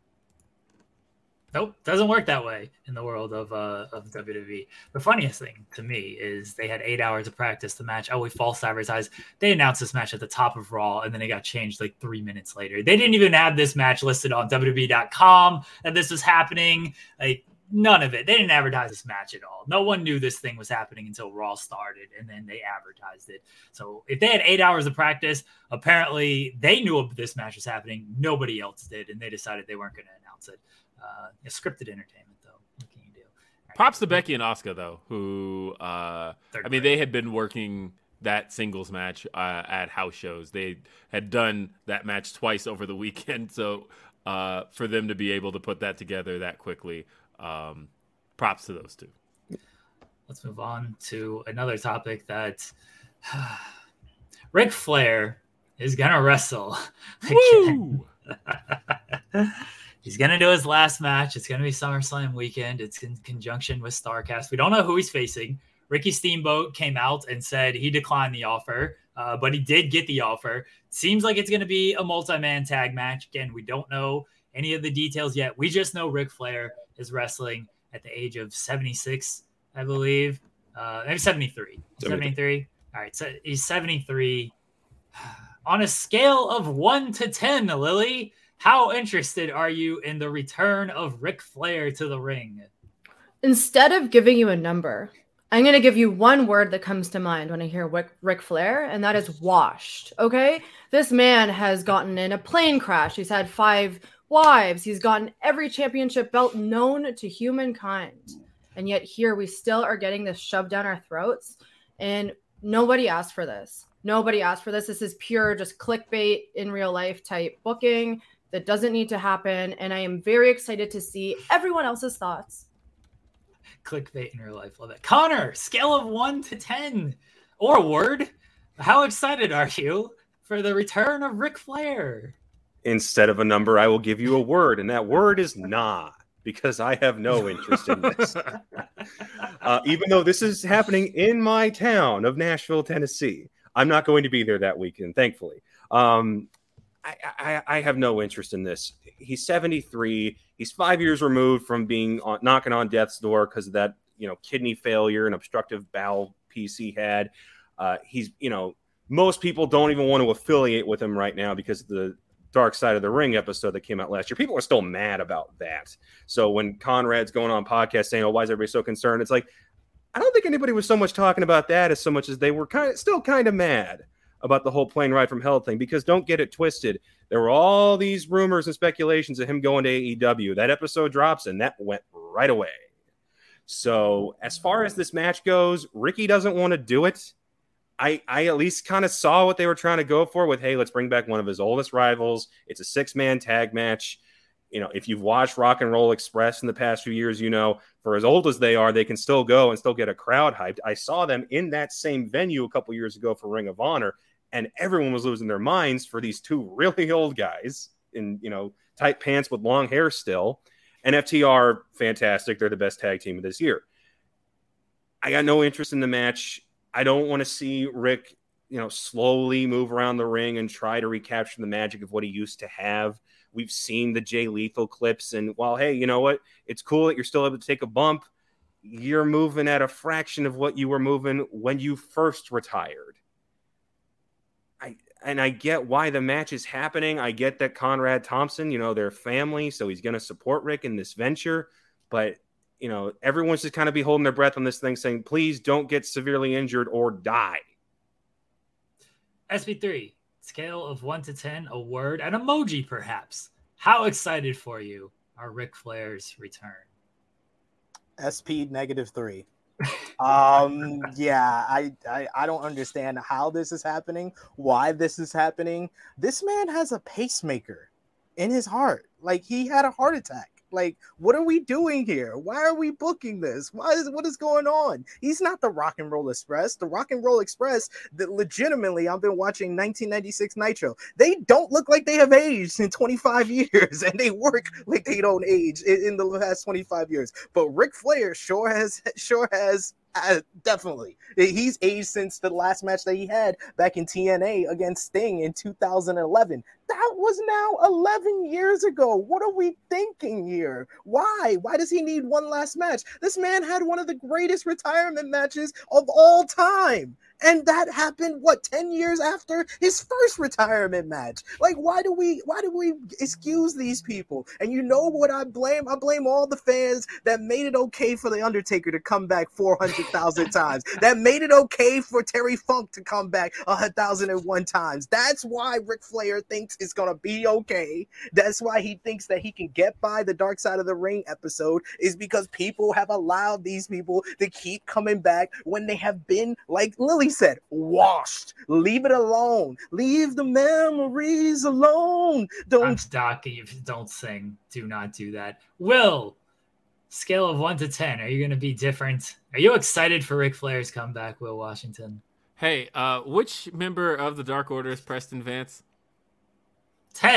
Nope, doesn't work that way in the world of uh, of W W E. The funniest thing to me is they had eight hours of practice the match. Oh, we false advertised. They announced this match at the top of Raw, and then it got changed like three minutes later. They didn't even have this match listed on W W E dot com that this was happening. Like, none of it. They didn't advertise this match at all. No one knew this thing was happening until Raw started, and then they advertised it. So if they had eight hours of practice, apparently they knew this match was happening. Nobody else did, and they decided they weren't going to announce it. Uh, scripted entertainment, though. What can you do? Right. Props to Becky and Asuka, though, who, uh, I mean, they had been working that singles match uh, at house shows. They had done that match twice over the weekend. So uh, for them to be able to put that together that quickly, um, props to those two. Let's move on to another topic that Ric Flair is going to wrestle again. He's going to do his last match. It's going to be SummerSlam weekend. It's in conjunction with StarCast. We don't know who he's facing. Ricky Steamboat came out and said he declined the offer, uh, but he did get the offer. Seems like it's going to be a multi-man tag match. Again, we don't know any of the details yet. We just know Ric Flair is wrestling at the age of seventy-six, I believe. Uh, maybe seventy-three. seventy-three. All right, so he's seventy-three. On a scale of one to ten, Lily, how interested are you in the return of Ric Flair to the ring? Instead of giving you a number, I'm going to give you one word that comes to mind when I hear Ric, Ric Flair, and that is washed, okay? This man has gotten in a plane crash. He's had five wives. He's gotten every championship belt known to humankind. And yet here we still are getting this shoved down our throats. And nobody asked for this. Nobody asked for this. This is pure just clickbait in real life type booking that doesn't need to happen. And I am very excited to see everyone else's thoughts. Clickbait in real life. Love it. Connor, scale of one to ten or a word. How excited are you for the return of Ric Flair? Instead of a number, I will give you a word, and that word is nah, because I have no interest in this. uh, even though this is happening in my town of Nashville, Tennessee, I'm not going to be there that weekend, thankfully. Um, I, I, I have no interest in this. He's seventy-three. He's five years removed from being on, knocking on death's door because of that, you know, kidney failure and obstructive bowel piece he had. Uh, he's, you know, most people don't even want to affiliate with him right now because of the Dark Side of the Ring episode that came out last year. People are still mad about that. So when Conrad's going on podcast saying, "Oh, why is everybody so concerned?" It's like, I don't think anybody was so much talking about that as so much as they were kind of still kind of mad about the whole plane ride from hell thing, because don't get it twisted. There were all these rumors and speculations of him going to A E W. That episode drops and that went right away. So as far as this match goes, Ricky doesn't want to do it. I, I at least kind of saw what they were trying to go for with, hey, let's bring back one of his oldest rivals. It's a six-man tag match. You know, if you've watched Rock and Roll Express in the past few years, you know, for as old as they are, they can still go and still get a crowd hyped. I saw them in that same venue a couple years ago for Ring of Honor, and everyone was losing their minds for these two really old guys in, you know, tight pants with long hair still. And F T R, fantastic. They're the best tag team of this year. I got no interest in the match. I don't want to see Rick, you know, slowly move around the ring and try to recapture the magic of what he used to have. We've seen the Jay Lethal clips, and while, hey, you know what? It's cool that you're still able to take a bump. You're moving at a fraction of what you were moving when you first retired. I and I get why the match is happening. I get that Conrad Thompson, you know, they're family, so he's going to support Rick in this venture. But, you know, everyone's just kind of be holding their breath on this thing, saying, please don't get severely injured or die. S B three. Scale of one to ten, a word, an emoji, perhaps. How excited for you are Ric Flair's return? S P negative three. um, yeah, I, I I don't understand how this is happening, why this is happening. This man has a pacemaker in his heart. Like, he had a heart attack. Like, what are we doing here? Why are we booking this? Why is what is going on? He's not the Rock and Roll Express. The Rock and Roll Express, that legitimately, I've been watching nineteen ninety-six Nitro. They don't look like they have aged in twenty-five years, and they work like they don't age in, in the last twenty-five years. But Ric Flair sure has, sure has. Uh, definitely. He's aged since the last match that he had back in T N A against Sting in two thousand eleven. That was now eleven years ago. What are we thinking here? Why? Why does he need one last match? This man had one of the greatest retirement matches of all time. And that happened, what, ten years after his first retirement match? Like, why do we why do we excuse these people? And you know what I blame? I blame all the fans that made it okay for The Undertaker to come back four hundred thousand times. That made it okay for Terry Funk to come back one thousand one times. That's why Ric Flair thinks it's going to be okay. That's why he thinks that he can get by the Dark Side of the Ring episode, is because people have allowed these people to keep coming back when they have been, like Lily said, washed. Leave it alone. Leave the memories alone. Don't I'm stalking you. Don't sing. Do not do that. Will, scale of one to ten, are you going to be different? Are you excited for Ric Flair's comeback, Will Washington? Hey, uh, which member of the Dark Order is Preston Vance? ten.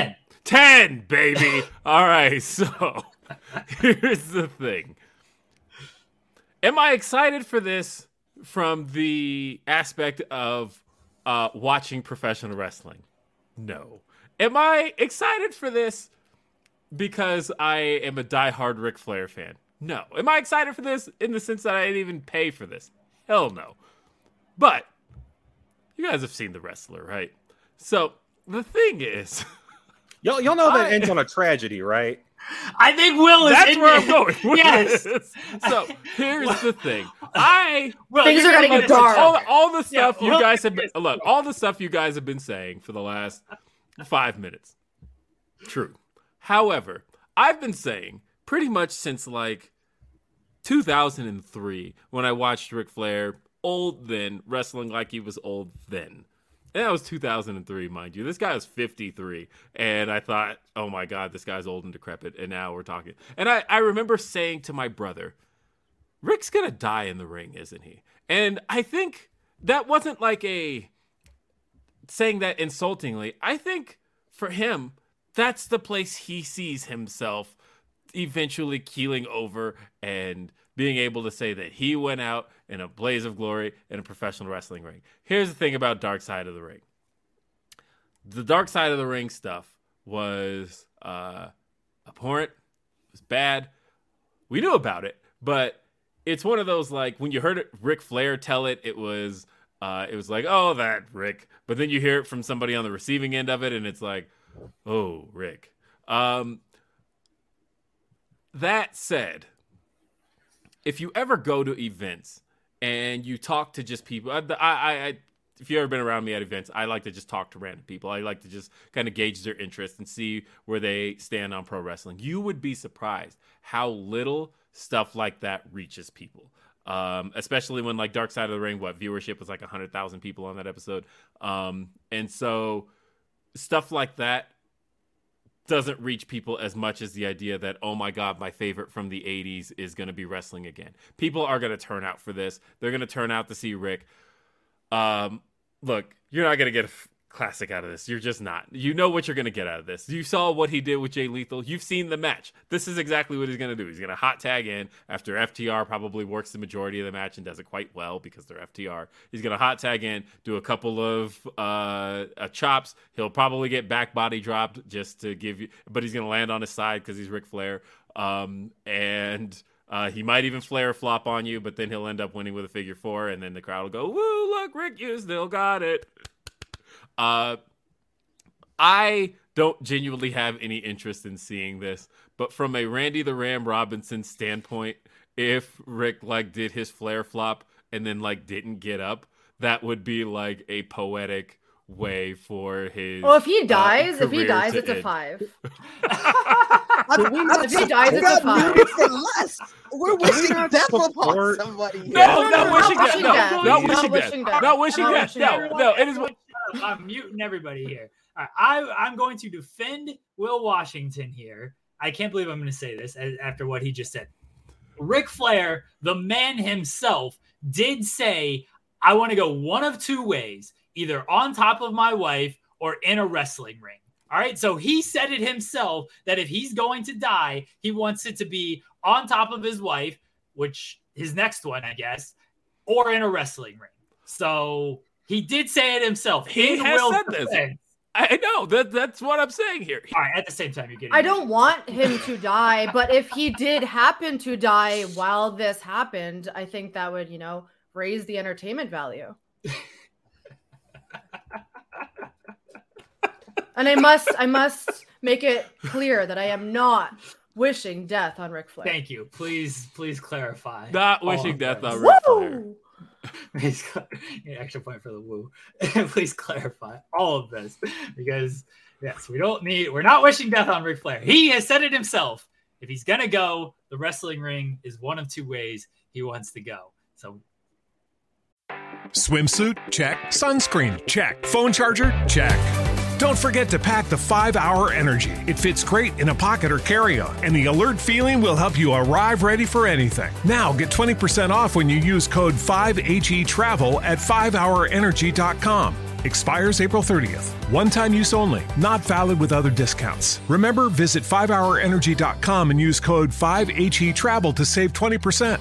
ten, baby. All right, so here's the thing. Am I excited for this from the aspect of uh, watching professional wrestling? No. Am I excited for this because I am a diehard Ric Flair fan? No. Am I excited for this in the sense that I didn't even pay for this? Hell no. But you guys have seen The Wrestler, right? So the thing is, y'all, y'all know that I, ends on a tragedy, right? I think Will is. That's in where it. I'm going. With Yes. this. So here's the thing. I Will, Things are getting look, dark. all, all the stuff Yeah, you Will- guys have been look. All the stuff you guys have been saying for the last five minutes. True. However, I've been saying pretty much since like two thousand three when I watched Ric Flair, old then, wrestling like he was old then. And that was two thousand three, mind you. This guy was fifty-three. And I thought, oh my God, this guy's old and decrepit. And now we're talking. And I, I remember saying to my brother, Rick's going to die in the ring, isn't he? And I think that wasn't like a saying that insultingly. I think for him, that's the place he sees himself eventually keeling over and being able to say that he went out in a blaze of glory in a professional wrestling ring. Here's the thing about Dark Side of the Ring. The Dark Side of the Ring stuff was uh, abhorrent. It was bad. We knew about it, but it's one of those, like, when you heard it, Ric Flair tell it, it was uh, it was like, oh, that Rick. But then you hear it from somebody on the receiving end of it, and it's like, oh, Rick. Um, that said, if you ever go to events and you talk to just people, I, I, I, if you've ever been around me at events, I like to just talk to random people. I like to just kind of gauge their interest and see where they stand on pro wrestling. You would be surprised how little stuff like that reaches people. Um, especially when, like, Dark Side of the Ring, what viewership was like one hundred thousand people on that episode. Um, and so stuff like that doesn't reach people as much as the idea that, oh my God, my favorite from the eighties is going to be wrestling again. People are going to turn out for this. They're going to turn out to see Rick. Um, look, you're not going to get a f- classic out of this. You're just not. You know what you're going to get out of this. You saw what he did with Jay Lethal. You've seen the match. This is exactly what he's going to do. He's going to hot tag in after F T R probably works the majority of the match and does it quite well because they're F T R. He's going to hot tag in, do a couple of uh, uh, chops. He'll probably get back body dropped just to give you, but he's going to land on his side because he's Ric Flair. Um, and uh, he might even flare flop on you, but then he'll end up winning with a figure four, and then the crowd will go, woo, look, Rick, you still got it. Uh, I don't genuinely have any interest in seeing this, but from a Randy the Ram Robinson standpoint, if Rick like did his flare flop and then like didn't get up, that would be like a poetic way for his. Well, if he dies, uh, if he career dies, to it's a end. five. I- If he dies, we it's a got five. muted for less. We're wishing not death upon support- somebody. here. No, no, not no, wishing not death. wishing No, death. not Not wishing wishing death. death. Not wishing Not death. wishing No, death. no. It is. I'm muting everybody here. All right, I, I'm going to defend Will Washington here. I can't believe I'm going to say this as, after what he just said. Ric Flair, the man himself, did say, I want to go one of two ways, either on top of my wife or in a wrestling ring. All right, so he said it himself that if he's going to die, he wants it to be on top of his wife, which his next one, I guess, or in a wrestling ring. So he did say it himself. He in has Will's said this. defense. I know that. That's what I'm saying here. All right, at the same time, you're getting. I don't want him to die, but if he did happen to die while this happened, I think that would, you know, raise the entertainment value. And I must, I must make it clear that I am not wishing death on Ric Flair. Thank you. Please, please clarify. Not all wishing of death this. on Ric Flair. Woo! Please, cl- yeah, extra point for the woo. Please clarify all of this because yes, we don't need. We're not wishing death on Ric Flair. He has said it himself. If he's gonna go, the wrestling ring is one of two ways he wants to go. So. Swimsuit? Check. Sunscreen? Check. Phone charger? Check. Don't forget to pack the five hour Energy. It fits great in a pocket or carry-on, and the alert feeling will help you arrive ready for anything. Now get twenty percent off when you use code five H E Travel at five hour energy dot com. Expires April thirtieth. One-time use only. Not valid with other discounts. Remember, visit five hour energy dot com and use code five H E travel to save twenty percent.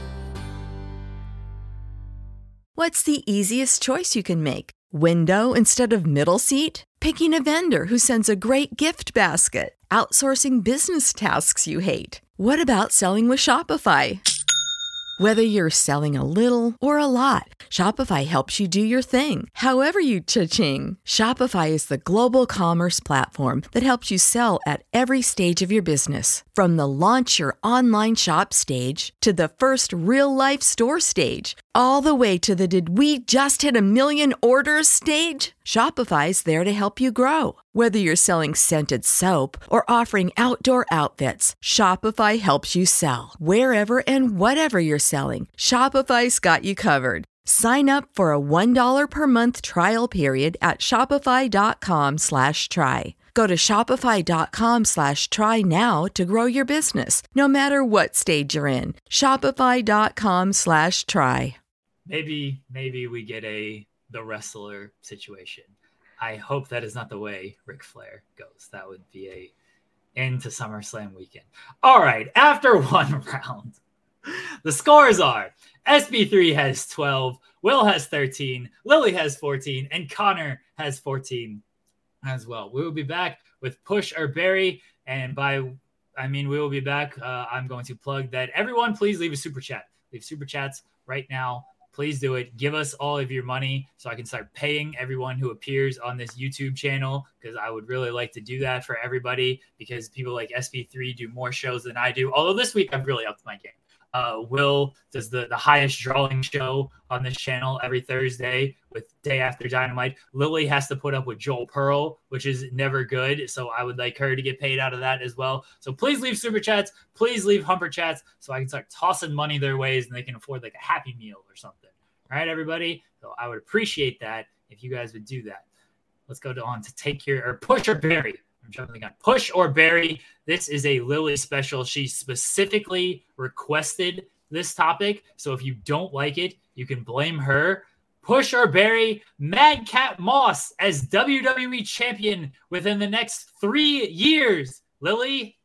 What's the easiest choice you can make? Window instead of middle seat? Picking a vendor who sends a great gift basket? Outsourcing business tasks you hate? What about selling with Shopify? Whether you're selling a little or a lot, Shopify helps you do your thing, however you cha-ching. Shopify is the global commerce platform that helps you sell at every stage of your business. From the launch your online shop stage to the first real-life store stage, all the way to the did we just hit a million orders stage. Shopify's there to help you grow. Whether you're selling scented soap or offering outdoor outfits, Shopify helps you sell. Wherever and whatever you're selling, Shopify's got you covered. Sign up for a one dollar per month trial period at shopify.com slash try. Go to shopify.com slash try now to grow your business, no matter what stage you're in. Shopify.com slash try. Maybe, maybe we get a the wrestler situation. I hope that is not the way Ric Flair goes. That would be a end to SummerSlam weekend. All right, after one round, the scores are S B three has twelve, Will has thirteen, Lily has fourteen, and Connor has fourteen as well. We will be back with Push or Bury, and by I mean we will be back. Uh, I'm going to plug that everyone please leave a super chat. Leave super chats right now. Please do it. Give us all of your money so I can start paying everyone who appears on this YouTube channel, because I would really like to do that for everybody, because people like S B three do more shows than I do. Although this week I've really upped my game. Uh, Will does the, the highest drawing show on this channel every Thursday with Day After Dynamite. Lily has to put up with Joel Pearl, which is never good. So I would like her to get paid out of that as well. So please leave super chats. Please leave humper chats so I can start tossing money their ways and they can afford like a Happy Meal or something. All right, everybody. So I would appreciate that if you guys would do that. Let's go on to take your or Push or Bury. I'm jumping the gun. Push or Bury. This is a Lily special. She specifically requested this topic. So if you don't like it, you can blame her. Push or Bury Madcap Moss as W W E champion within the next three years. Lily?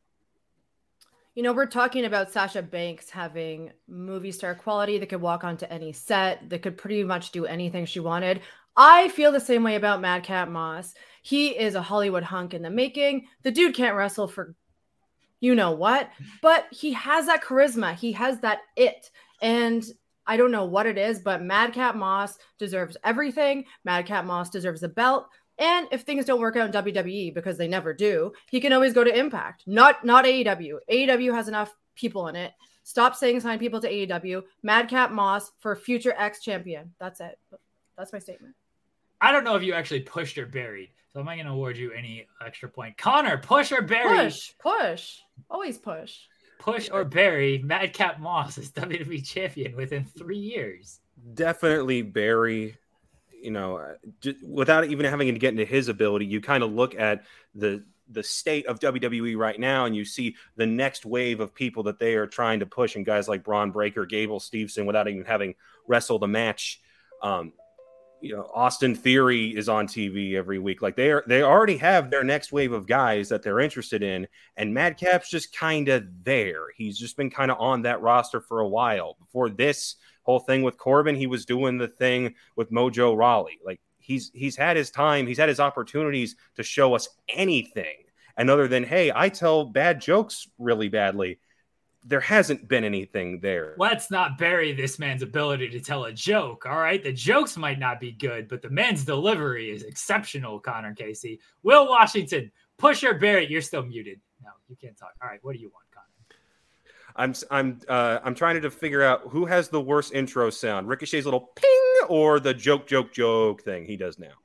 You know, we're talking about Sasha Banks having movie star quality that could walk onto any set, that could pretty much do anything she wanted. I feel the same way about Madcap Moss. He is a Hollywood hunk in the making. The dude can't wrestle for you know what, but he has that charisma. He has that it. And I don't know what it is, but Madcap Moss deserves everything. Madcap Moss deserves a belt. And if things don't work out in W W E, because they never do, he can always go to Impact. Not not A E W. A E W has enough people in it. Stop saying sign people to A E W. Madcap Moss for future X champion. That's it. That's my statement. I don't know if you actually pushed or buried, so am I going to award you any extra point? Connor, push or bury? Push, push. Always push. Push or bury Madcap Moss as W W E champion within three years. Definitely bury. You know, just without even having to get into his ability, you kind of look at the the state of W W E right now, and you see the next wave of people that they are trying to push, and guys like Braun Breaker, Gable Steveson, without even having wrestled a match. Um, you know, Austin Theory is on T V every week. Like they are, they already have their next wave of guys that they're interested in, and Madcap's just kind of there. He's just been kind of on that roster for a while. Before this whole thing with Corbin, he was doing the thing with Mojo Rawley. Like he's he's had his time, he's had his opportunities to show us anything. And other than, hey, I tell bad jokes really badly, there hasn't been anything there. Let's not bury this man's ability to tell a joke, all right? The jokes might not be good, but the man's delivery is exceptional, Connor Casey. Will Washington, push or bury? You're still muted. No, you can't talk. All right, what do you want, Connor? I'm I'm uh, I'm trying to figure out who has the worst intro sound, Ricochet's little ping or the joke, joke, joke thing he does now.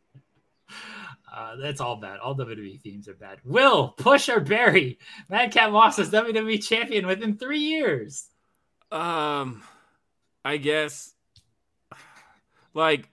Uh, that's all bad. All W W E themes are bad. Will, push or bury Madcap Moss as W W E champion within three years? Um, I guess, like,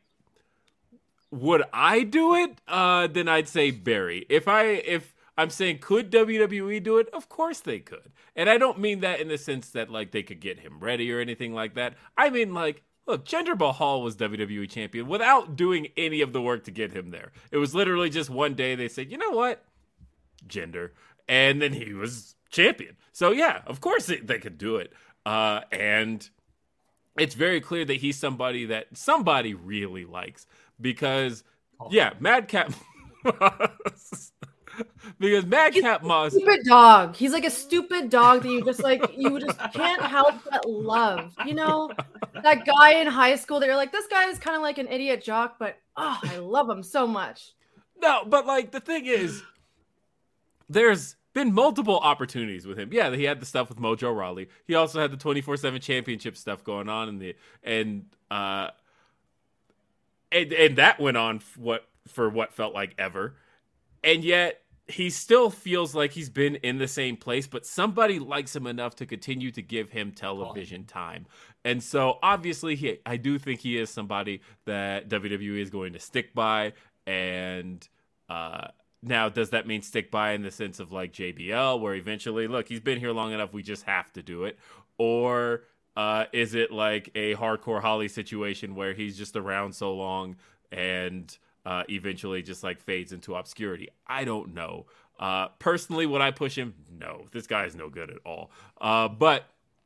would I do it? Uh, then I'd say bury. If I, if I'm saying, could W W E do it? Of course they could. And I don't mean that in the sense that, like, they could get him ready or anything like that. I mean, like, Look, Jinder Mahal was W W E champion without doing any of the work to get him there. It was literally just one day they said, you know what? Jinder. And then he was champion. So, yeah, of course they, they could do it. Uh, and it's very clear that he's somebody that somebody really likes. Because, yeah, Madcap Moss. Because Madcap Moss. Stupid dog. He's like a stupid dog that you just like, you just can't help but love. You know, that guy in high school that you're like, this guy is kind of like an idiot jock, but oh, I love him so much. No, but like the thing is, there's been multiple opportunities with him. Yeah, he had the stuff with Mojo Rawley. He also had the twenty-four seven championship stuff going on in the and uh and, and that went on for what for what felt like ever. And yet he still feels like he's been in the same place, but somebody likes him enough to continue to give him television time. And so obviously he, I do think he is somebody that W W E is going to stick by. And uh, now does that mean stick by in the sense of like J B L, where eventually, look, he's been here long enough, we just have to do it? Or uh, is it like a Hardcore Holly situation where he's just around so long and Uh, eventually just like fades into obscurity? I don't know. Uh, personally, would I push him? No, this guy is no good at all. Uh, but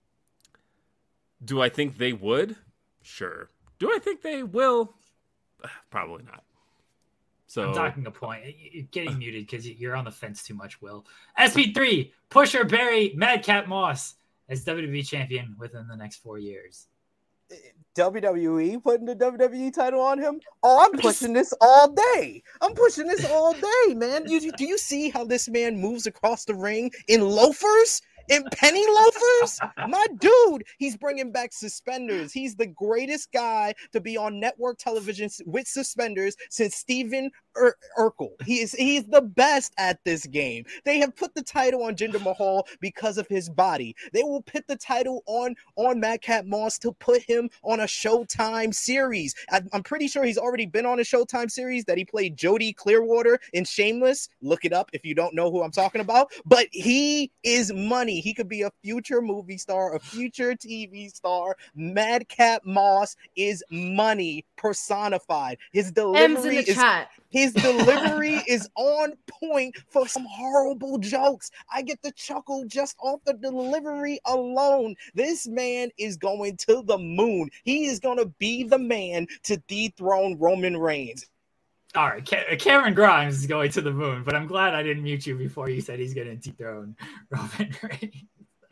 do I think they would? Sure. Do I think they will? Probably not. So I'm talking a point. You're getting muted because you're on the fence too much, Will. S P three, Pusher Barry, Madcap Moss as W W E champion within the next four years. W W E putting the W W E title on him? Oh, I'm pushing this all day. I'm pushing this all day, man. You, do you see how this man moves across the ring in loafers? In penny loafers? My dude, he's bringing back suspenders. He's the greatest guy to be on network television with suspenders since Steven Ur- Urkel. He is he's the best at this game. They have put the title on Jinder Mahal because of his body. They will put the title on, on Madcap Moss to put him on a Showtime series. I, I'm pretty sure he's already been on a Showtime series that he played Jody Clearwater in Shameless. Look it up if you don't know who I'm talking about. But he is money. He could be a future movie star, a future T V star. Madcap Moss is money personified. His delivery is chat. His delivery is on point for some horrible jokes. I get the chuckle just off the delivery alone. This man is going to the moon. He is going to be the man to dethrone Roman Reigns. All right, Ca- Cameron Grimes is going to the moon, but I'm glad I didn't mute you before you said he's going to dethrone Roman Reigns.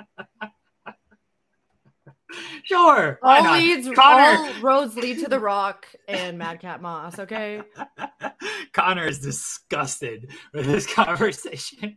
Sure. All leads, all roads lead to The Rock and Madcap Moss. Okay. Connor is disgusted with this conversation.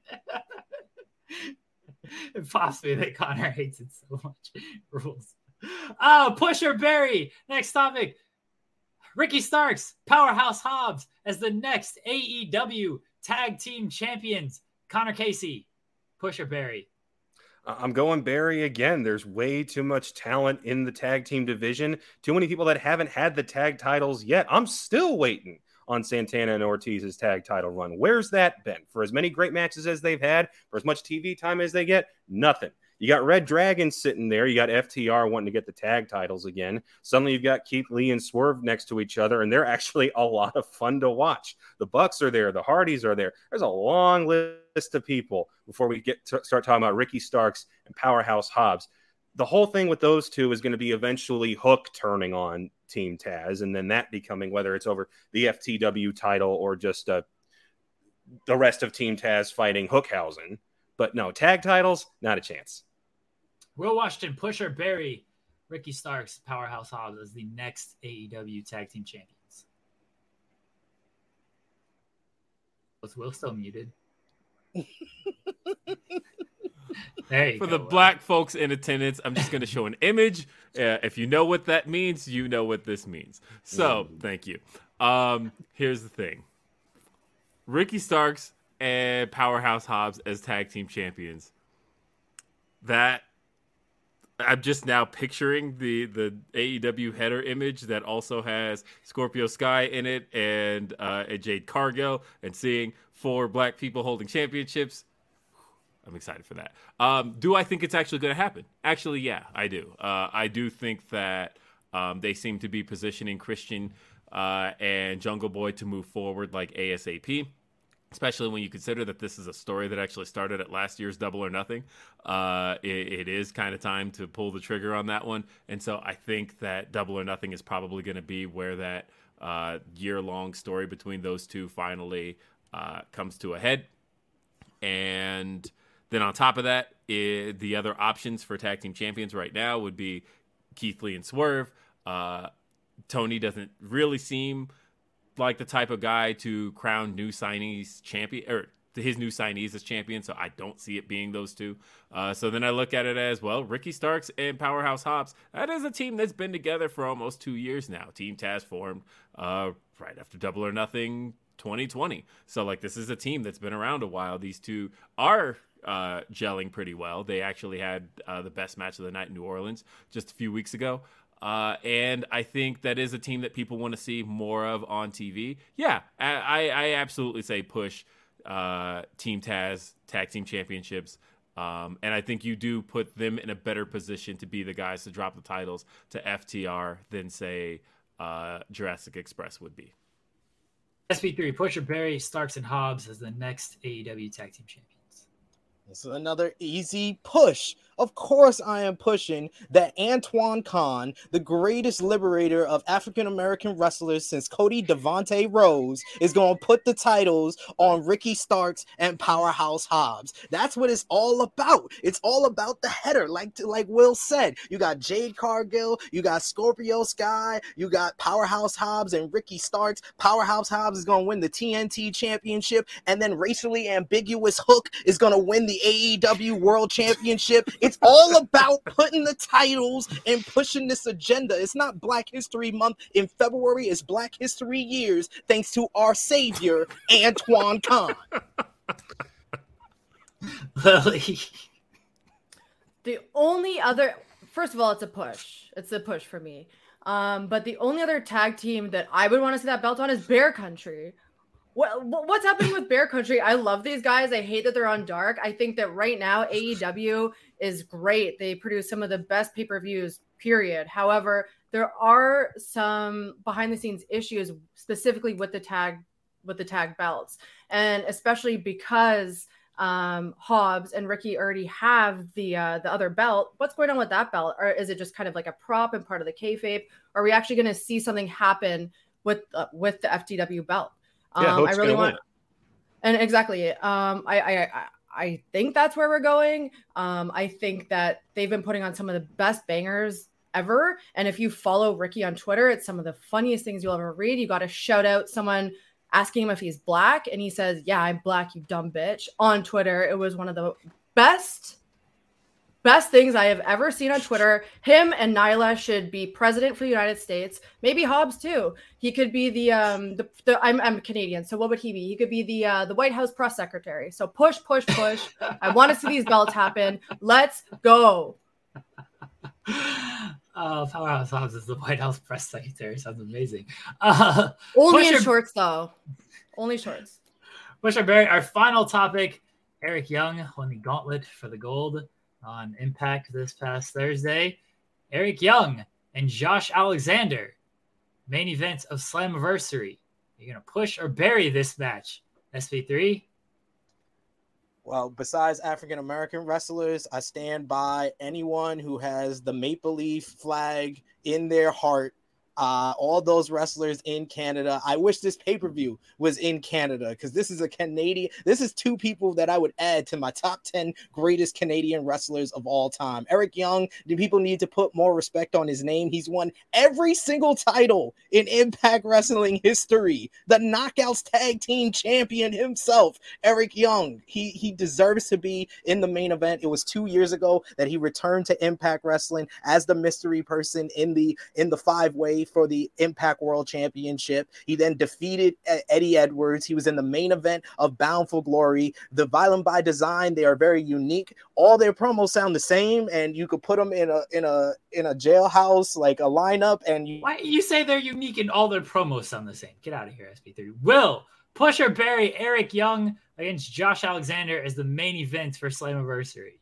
Possibly that Connor hates it so much. Rules. Oh, Pusher Barry. Next topic. Ricky Starks, Powerhouse Hobbs as the next A E W Tag Team Champions. Connor Casey, Pusher Barry. I'm going Barry again. There's way too much talent in the tag team division. Too many people that haven't had the tag titles yet. I'm still waiting on Santana and Ortiz's tag title run. Where's that been? For as many great matches as they've had, for as much T V time as they get, nothing. You got Red Dragon sitting there. You got F T R wanting to get the tag titles again. Suddenly you've got Keith Lee and Swerve next to each other, and they're actually a lot of fun to watch. The Bucks are there. The Hardys are there. There's a long list of people before we get to start talking about Ricky Starks and Powerhouse Hobbs. The whole thing with those two is going to be eventually Hook turning on Team Taz, and then that becoming, whether it's over the F T W title or just uh, the rest of Team Taz fighting Hookhausen. But no, tag titles, not a chance. Will Washington, Pusher Barry, Ricky Starks, Powerhouse Hobbs as the next A E W Tag Team Champions. Was Will still muted? There you For go, the Will. black folks in attendance, I'm just going to show an image. Uh, if you know what that means, you know what this means. So, thank you. Um, here's the thing. Ricky Starks and Powerhouse Hobbs as tag team champions. That I'm just now picturing the, the A E W header image that also has Scorpio Sky in it and, uh, and Jade Cargill, and seeing four black people holding championships. I'm excited for that. Um, do I think it's actually going to happen? Actually, yeah, I do. Uh, I do think that Um, they seem to be positioning Christian uh, and Jungle Boy to move forward like ASAP. Especially when you consider that this is a story that actually started at last year's Double or Nothing. Uh, it, it is kind of time to pull the trigger on that one. And so I think that Double or Nothing is probably going to be where that uh, year-long story between those two finally uh, comes to a head. And then on top of that, it, the other options for tag team champions right now would be Keith Lee and Swerve. Uh, Tony doesn't really seem like the type of guy to crown new signees champion or his new signees as champion. So I don't see it being those two. Uh, so then I look at it as, well, Ricky Starks and Powerhouse Hobbs. That is a team that's been together for almost two years now. Team Taz formed uh, right after Double or Nothing twenty twenty. So like, this is a team that's been around a while. These two are uh, gelling pretty well. They actually had uh, the best match of the night in New Orleans just a few weeks ago. Uh, and I think that is a team that people want to see more of on T V. Yeah, I, I absolutely say push uh, Team Taz Tag Team Championships. Um, and I think you do put them in a better position to be the guys to drop the titles to F T R than, say, uh, Jurassic Express would be. S B three, Pusher Barry, Starks, and Hobbs as the next A E W Tag Team Champions. This is another easy push. Of course, I am pushing that Antoine Khan, the greatest liberator of African-American wrestlers since Cody Devontae Rose, is going to put the titles on Ricky Starks and Powerhouse Hobbs. That's what it's all about. It's all about the header. Like, like Will said, you got Jade Cargill, you got Scorpio Sky, you got Powerhouse Hobbs and Ricky Starks. Powerhouse Hobbs is going to win the T N T Championship, and then racially ambiguous Hook is going to win the A E W World Championship. It's all about putting the titles and pushing this agenda. It's not Black History Month in February. It's Black History Years, thanks to our savior, Antoine Khan. Lily. The only other, first of all, it's a push. It's a push for me. Um, but the only other tag team that I would want to see that belt on is Bear Country. Well, what's happening with Bear Country? I love these guys. I hate that they're on Dark. I think that right now A E W is great. They produce some of the best pay-per-views, period. However, there are some behind-the-scenes issues specifically with the tag with the tag belts. And especially because um, Hobbs and Ricky already have the uh, the other belt. What's going on with that belt? Or is it just kind of like a prop and part of the kayfabe? Are we actually going to see something happen with uh, with the F T W belt? Yeah, um, I really want, win. and exactly. Um, I, I, I think that's where we're going. Um, I think that they've been putting on some of the best bangers ever. And if you follow Ricky on Twitter, it's some of the funniest things you'll ever read. You got to shout out someone asking him if he's black, and he says, "Yeah, I'm black, you dumb bitch." On Twitter, it was one of the best. Best things I have ever seen on Twitter. Him and Nyla should be president for the United States. Maybe Hobbs too. He could be the um the, the I'm I'm Canadian, so what would he be? He could be the uh, the White House press secretary. So push, push, push. I want to see these belts happen. Let's go. Uh, Powerhouse Hobbs is the White House press secretary. Sounds amazing. Uh, Only Pusher, in shorts though. Only shorts. Pusher Barry. Our final topic: Eric Young won the gauntlet for the gold on Impact this past Thursday. Eric Young and Josh Alexander, main event of Slammiversary. You're going to push or bury this match, S V three? Well, besides African-American wrestlers, I stand by anyone who has the Maple Leaf flag in their heart. Uh, all those wrestlers in Canada. I wish this pay-per-view was in Canada, because this is a Canadian. This is two people that I would add to my top ten greatest Canadian wrestlers of all time. Eric Young, do people need to put more respect on his name? He's won every single title in Impact Wrestling history. The Knockouts Tag Team Champion himself, Eric Young. He, he deserves to be in the main event. It was two years ago that he returned to Impact Wrestling as the mystery person in the, in the five-way for the Impact World Championship. He then defeated Eddie Edwards. He was in the main event of Bound for Glory. The Violent by Design, they are very unique. All their promos sound the same, and you could put them in a in a in a jailhouse, like a lineup. And you, why you say they're unique and all their promos sound the same? Get out of here, S B three. Will push or bury Eric Young against Josh Alexander as the main event for Slammiversary?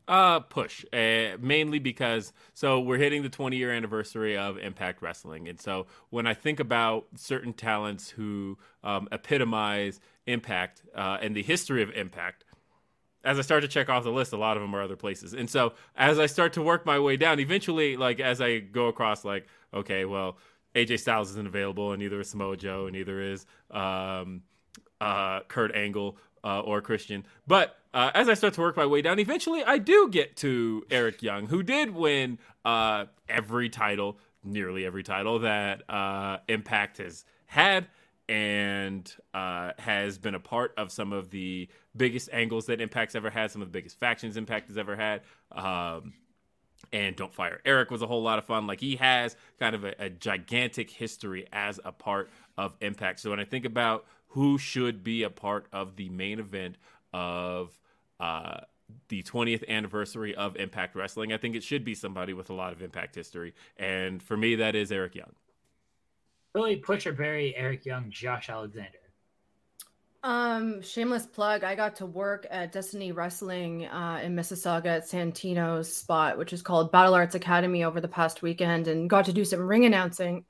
Uh, push, uh, mainly because so we're hitting the twenty year anniversary of Impact Wrestling. And so when I think about certain talents who um, epitomize Impact uh, and the history of Impact, as I start to check off the list, a lot of them are other places. And so as I start to work my way down, eventually, like as I go across, like, okay, well, A J Styles isn't available, and neither is Samoa Joe, and neither is um, uh, Kurt Angle uh, or Christian. But uh, as I start to work my way down, eventually I do get to Eric Young, who did win uh, every title, nearly every title that uh, Impact has had, and uh, has been a part of some of the biggest angles that Impact's ever had, some of the biggest factions Impact has ever had. Um, and Don't Fire Eric was a whole lot of fun. Like, he has kind of a, a gigantic history as a part of Impact. So when I think about who should be a part of the main event of uh, the twentieth anniversary of Impact Wrestling, I think it should be somebody with a lot of Impact history. And for me, that is Eric Young. Really, push or bury Eric Young, Josh Alexander. Um, shameless plug. I got to work at Destiny Wrestling uh, in Mississauga at Santino's spot, which is called Battle Arts Academy, over the past weekend, and got to do some ring announcing.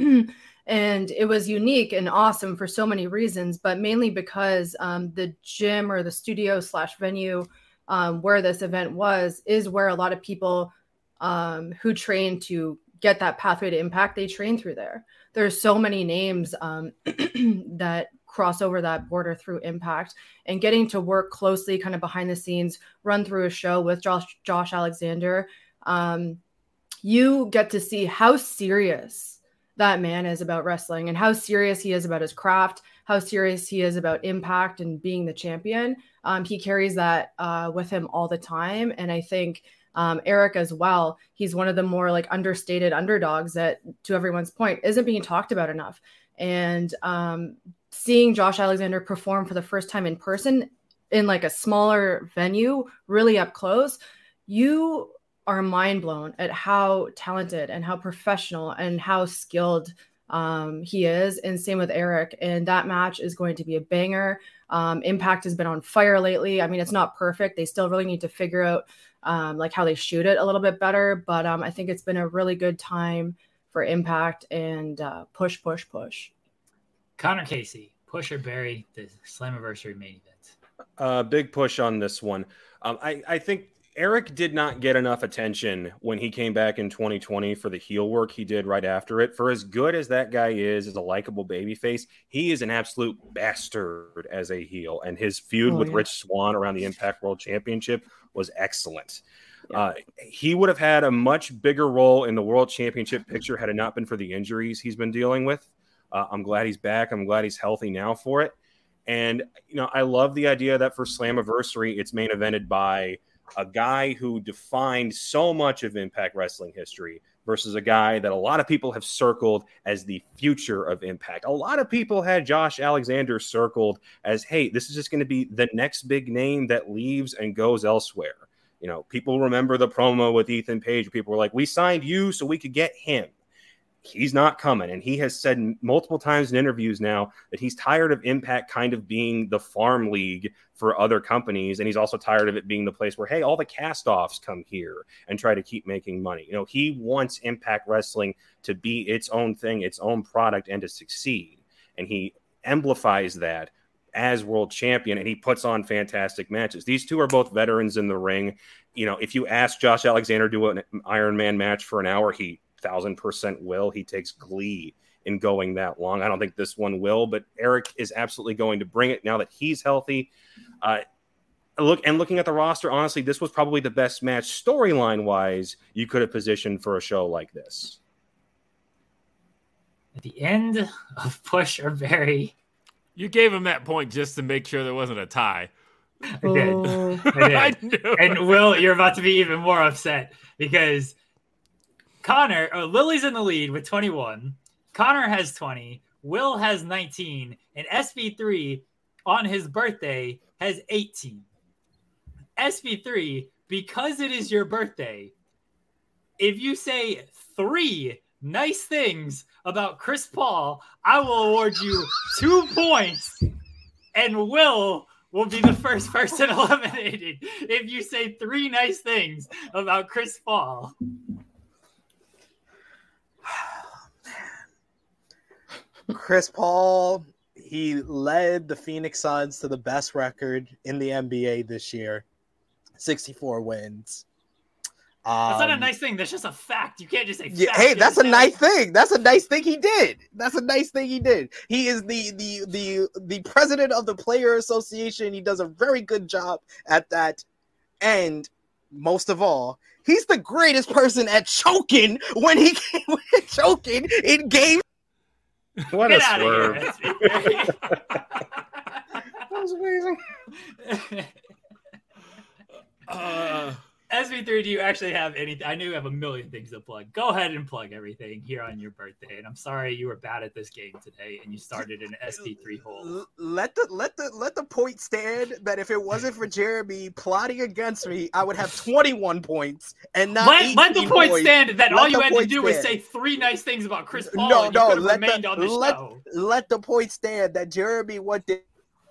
And it was unique and awesome for so many reasons, but mainly because um, the gym or the studio slash venue um, where this event was is where a lot of people um, who train to get that pathway to Impact, they train through there. There's so many names um, that cross over that border through Impact, and getting to work closely kind of behind the scenes, run through a show with Josh, Josh Alexander. Um, you get to see how serious that man is about wrestling, and how serious he is about his craft, how serious he is about Impact and being the champion. Um, he carries that uh, with him all the time. And I think Um, Eric as well, he's one of the more like understated underdogs that, to everyone's point, isn't being talked about enough. And um, seeing Josh Alexander perform for the first time in person in like a smaller venue, really up close, you are mind blown at how talented and how professional and how skilled um, he is. And same with Eric. And that match is going to be a banger. Um, Impact has been on fire lately. I mean, it's not perfect. They still really need to figure out Um, like how they shoot it a little bit better. But um, I think it's been a really good time for Impact, and uh, push, push, push. Connor Casey, push or bury the Slammiversary main event? Uh, big push on this one. Um, I, I think Eric did not get enough attention when he came back in twenty twenty for the heel work he did right after it. For as good as that guy is as a likable babyface, he is an absolute bastard as a heel. And his feud oh, with yeah. Rich Swann around the Impact World Championship was excellent. Yeah. Uh, he would have had a much bigger role in the World Championship picture had it not been for the injuries he's been dealing with. Uh, I'm glad he's back. I'm glad he's healthy now for it. And, you know, I love the idea that for Slammiversary, it's main evented by a guy who defined so much of Impact Wrestling history versus a guy that a lot of people have circled as the future of Impact. A lot of people had Josh Alexander circled as, hey, this is just going to be the next big name that leaves and goes elsewhere. You know, people remember the promo with Ethan Page. People were like, we signed you so we could get him. He's not coming. And he has said multiple times in interviews now that he's tired of Impact kind of being the farm league for other companies. And he's also tired of it being the place where, hey, all the cast-offs come here and try to keep making money. You know, he wants Impact Wrestling to be its own thing, its own product, and to succeed. And he amplifies that as world champion, and he puts on fantastic matches. These two are both veterans in the ring. You know, if you ask Josh Alexander to do an Iron Man match for an hour, he thousand percent will. He takes glee in going that long. I don't think this one will, but Eric is absolutely going to bring it now that he's healthy. Uh, look and looking at the roster, honestly, this was probably the best match storyline wise you could have positioned for a show like this. At the end of push or bury, you gave him that point just to make sure there wasn't a tie. I did. I did. I and Will, you're about to be even more upset because Connor, oh, Lily's in the lead with twenty-one. Connor has twenty. Will has nineteen. And S B three on his birthday has eighteen. S B three, because it is your birthday, if you say three nice things about Chris Paul, I will award you two points. And Will will be the first person eliminated if you say three nice things about Chris Paul. Chris Paul, he led the Phoenix Suns to the best record in the N B A this year, sixty-four wins. Um, that's not a nice thing. That's just a fact. You can't just say yeah, fact. hey, that's a say. nice thing. That's a nice thing he did. That's a nice thing he did. He is the the the the president of the Player Association. He does a very good job at that. And most of all, he's the greatest person at choking when he came choking in games. What Get a out swerve. of here. That was amazing. Uh, S B three, do you actually have anything? I know you have a million things to plug. Go ahead and plug everything here on your birthday. And I'm sorry you were bad at this game today and you started in S B three hole. Let the let the let the point stand that if it wasn't for Jeremy plotting against me, I would have twenty-one points and not Let, let the point points. stand that Let all you the had to point do was stand. say three nice things about Chris Paul No, and you no, could have let remained the, on the let, show. let the point stand that Jeremy what did.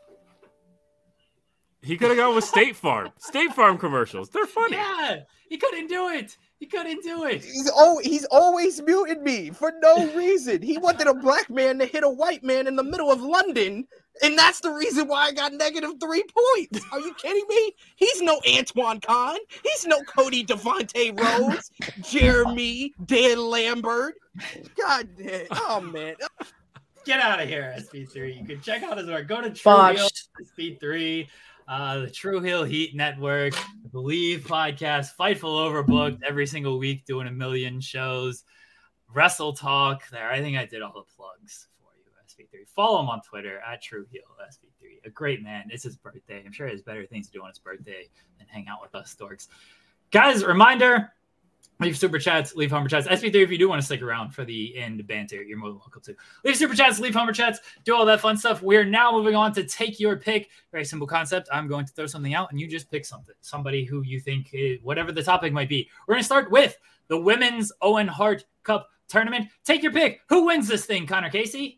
he could have gone with State Farm. State Farm commercials. They're funny. Yeah, he couldn't do it. He couldn't do it. He's oh he's always muting me for no reason. He wanted a black man to hit a white man in the middle of London, and that's the reason why I got negative three points. Are you kidding me? He's no Antoine Khan. He's no Cody Devontae Rose, Jeremy, Dan Lambert. God damn. Oh man. Get out of here, S B three. You can check out his work. Go to True Botched. Hill S B three, uh, the True Hill Heat Network, the Believe podcast, Fightful Overbooked every single week, doing a million shows. Wrestle Talk. There, I think I did all the plugs for you, S B three. Follow him on Twitter at True Hill S B three. A great man. It's his birthday. I'm sure he has better things to do on his birthday than hang out with us dorks. Guys, reminder. Leave super chats, leave humber chats. S B three, if you do want to stick around for the end banter, you're more than welcome to. Leave super chats, leave humber chats, do all that fun stuff. We're now moving on to take your pick. Very simple concept. I'm going to throw something out, and you just pick something. Somebody who you think, is, whatever the topic might be. We're going to start with the Women's Owen Hart Cup Tournament. Take your pick. Who wins this thing, Connor Casey?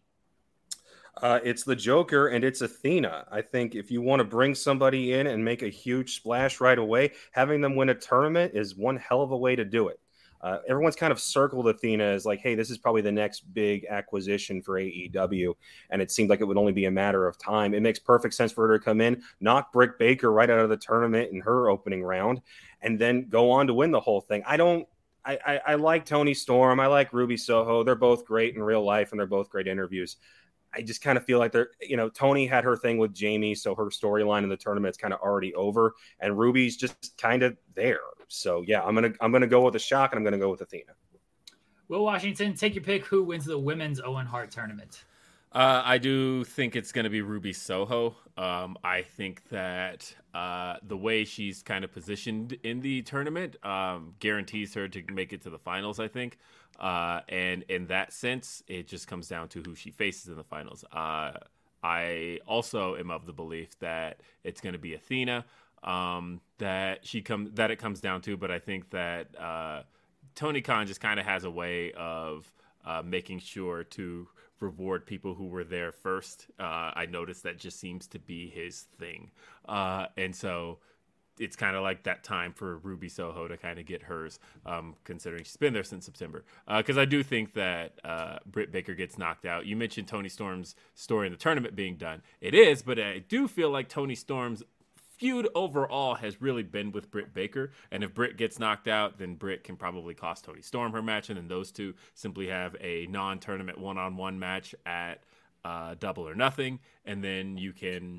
Uh, it's the Joker and it's Athena. I think if you want to bring somebody in and make a huge splash right away, having them win a tournament is one hell of a way to do it. Uh, everyone's kind of circled Athena as like, hey, this is probably the next big acquisition for A E W. And it seemed like it would only be a matter of time. It makes perfect sense for her to come in, knock Britt Baker right out of the tournament in her opening round, and then go on to win the whole thing. I don't, I, I, I like Toni Storm. I like Ruby Soho. They're both great in real life and they're both great interviews. I just kind of feel like they're, you know, Tony had her thing with Jamie, so her storyline in the tournament's kind of already over, and Ruby's just kind of there. So yeah, I'm gonna I'm gonna go with a shock, and I'm gonna go with Athena. Will Washington, take your pick. Who wins the Women's Owen Hart Tournament? Uh, I do think it's going to be Ruby Soho. Um, I think that uh, the way she's kind of positioned in the tournament um, guarantees her to make it to the finals, I think. Uh, and in that sense, it just comes down to who she faces in the finals. Uh, I also am of the belief that it's going to be Athena um, that she come that it comes down to. But I think that uh, Tony Khan just kind of has a way of uh, making sure to reward people who were there first. Uh, I noticed that just seems to be his thing. Uh, and so it's kind of like that time for Ruby Soho to kind of get hers, um, considering she's been there since September. Because uh, I do think that uh, Britt Baker gets knocked out. You mentioned Toni Storm's story in the tournament being done. It is, but I do feel like Toni Storm's feud overall has really been with Britt Baker. And if Britt gets knocked out, then Britt can probably cost Toni Storm her match. And then those two simply have a non-tournament one-on-one match at uh, Double or Nothing. And then you can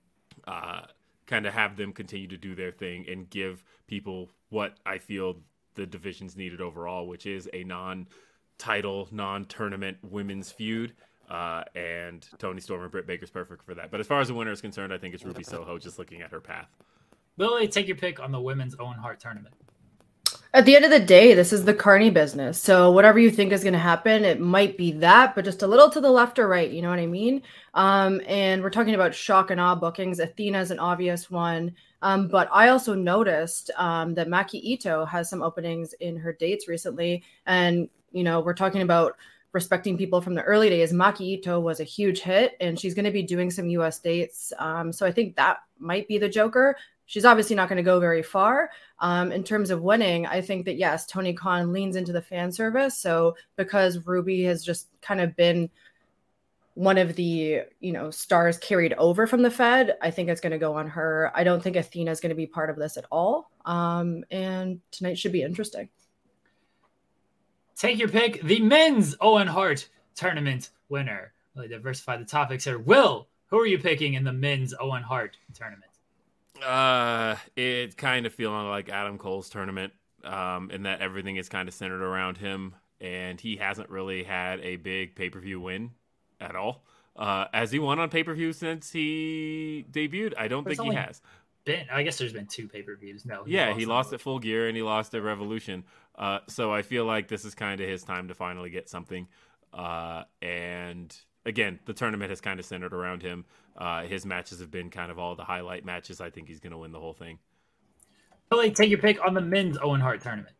uh, kind of have them continue to do their thing and give people what I feel the divisions needed overall, which is a non-title, non-tournament women's feud. Uh, and Toni Storm and Britt Baker's perfect for that. But as far as the winner is concerned, I think it's Ruby Soho, just looking at her path. Lily, take your pick on the Women's Owen Hart Tournament. At the end of the day, this is the Carney business. So whatever you think is going to happen, it might be that, but just a little to the left or right. You know what I mean? Um, and we're talking about shock and awe bookings. Athena's an obvious one. Um, but I also noticed um, that Maki Ito has some openings in her dates recently. And, you know, we're talking about respecting people from the early days, Maki Ito was a huge hit, and she's going to be doing some U S dates. Um, so I think that might be the joker. She's obviously not going to go very far. Um, in terms of winning, I think that, yes, Tony Khan leans into the fan service. So because Ruby has just kind of been one of the, you know, stars carried over from the Fed, I think it's going to go on her. I don't think Athena is going to be part of this at all. Um, and tonight should be interesting. Take your pick. The men's Owen Hart tournament winner. Really diversify the topics here. Will, who are you picking in the men's Owen Hart tournament? Uh, it's kind of feeling like Adam Cole's tournament, um, in that everything is kind of centered around him, and he hasn't really had a big pay-per-view win at all. Uh, has he won on pay-per-view since he debuted? I don't There's think he has. Been, I guess there's been two pay-per-views. No. Yeah, lost he lost at Full Gear and he lost at Revolution. Uh, so I feel like this is kind of his time to finally get something. Uh, and again, the tournament has kind of centered around him. Uh, his matches have been kind of all the highlight matches. I think he's going to win the whole thing. Billy, take your pick on the men's Owen Hart tournament.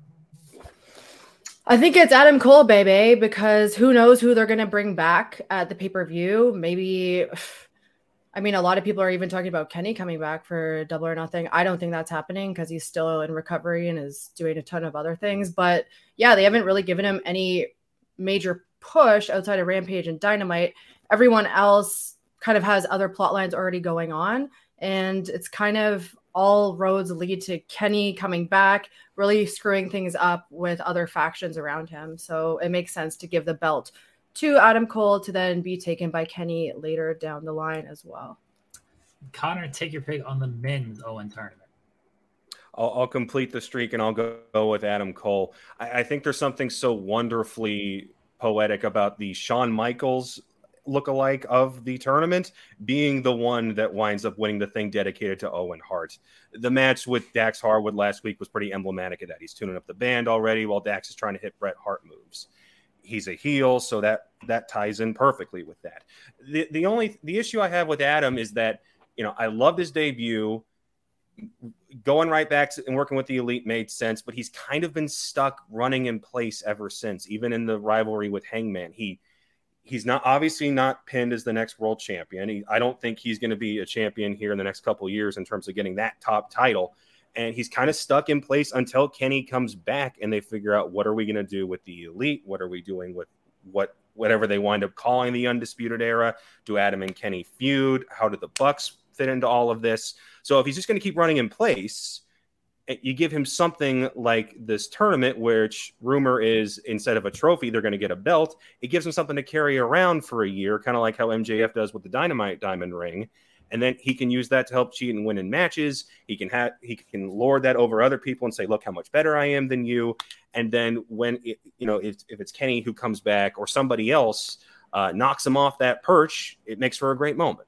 I think it's Adam Cole, baby, because who knows who they're going to bring back at the pay-per-view. Maybe, I mean, a lot of people are even talking about Kenny coming back for Double or Nothing. I don't think that's happening because he's still in recovery and is doing a ton of other things. But yeah, they haven't really given him any major push outside of Rampage and Dynamite. Everyone else kind of has other plot lines already going on. And it's kind of all roads lead to Kenny coming back, really screwing things up with other factions around him. So it makes sense to give the belt to Adam Cole to then be taken by Kenny later down the line as well. Connor, take your pick on the men's Owen tournament. I'll, I'll complete the streak and I'll go, go with Adam Cole. I, I think there's something so wonderfully poetic about the Shawn Michaels lookalike of the tournament being the one that winds up winning the thing dedicated to Owen Hart. The match with Dax Harwood last week was pretty emblematic of that. He's tuning up the band already while Dax is trying to hit Bret Hart moves. He's a heel, so that that ties in perfectly with that. The the only the issue I have with Adam is that, you know, I loved his debut. Going right back to, and working with the Elite made sense, but he's kind of been stuck running in place ever since. Even in the rivalry with Hangman, he he's not obviously not pinned as the next world champion. He, I don't think he's going to be a champion here in the next couple of years in terms of getting that top title. And he's kind of stuck in place until Kenny comes back and they figure out, what are we going to do with the Elite? What are we doing with what whatever they wind up calling the Undisputed Era? Do Adam and Kenny feud? How do the Bucks fit into all of this? So if he's just going to keep running in place, you give him something like this tournament, which rumor is instead of a trophy, they're going to get a belt. It gives him something to carry around for a year, kind of like how M J F does with the Dynamite Diamond Ring. And then he can use that to help cheat and win in matches. He can have he can lord that over other people and say, look how much better I am than you. And then when it, you know, if, if it's Kenny who comes back or somebody else uh, knocks him off that perch, it makes for a great moment.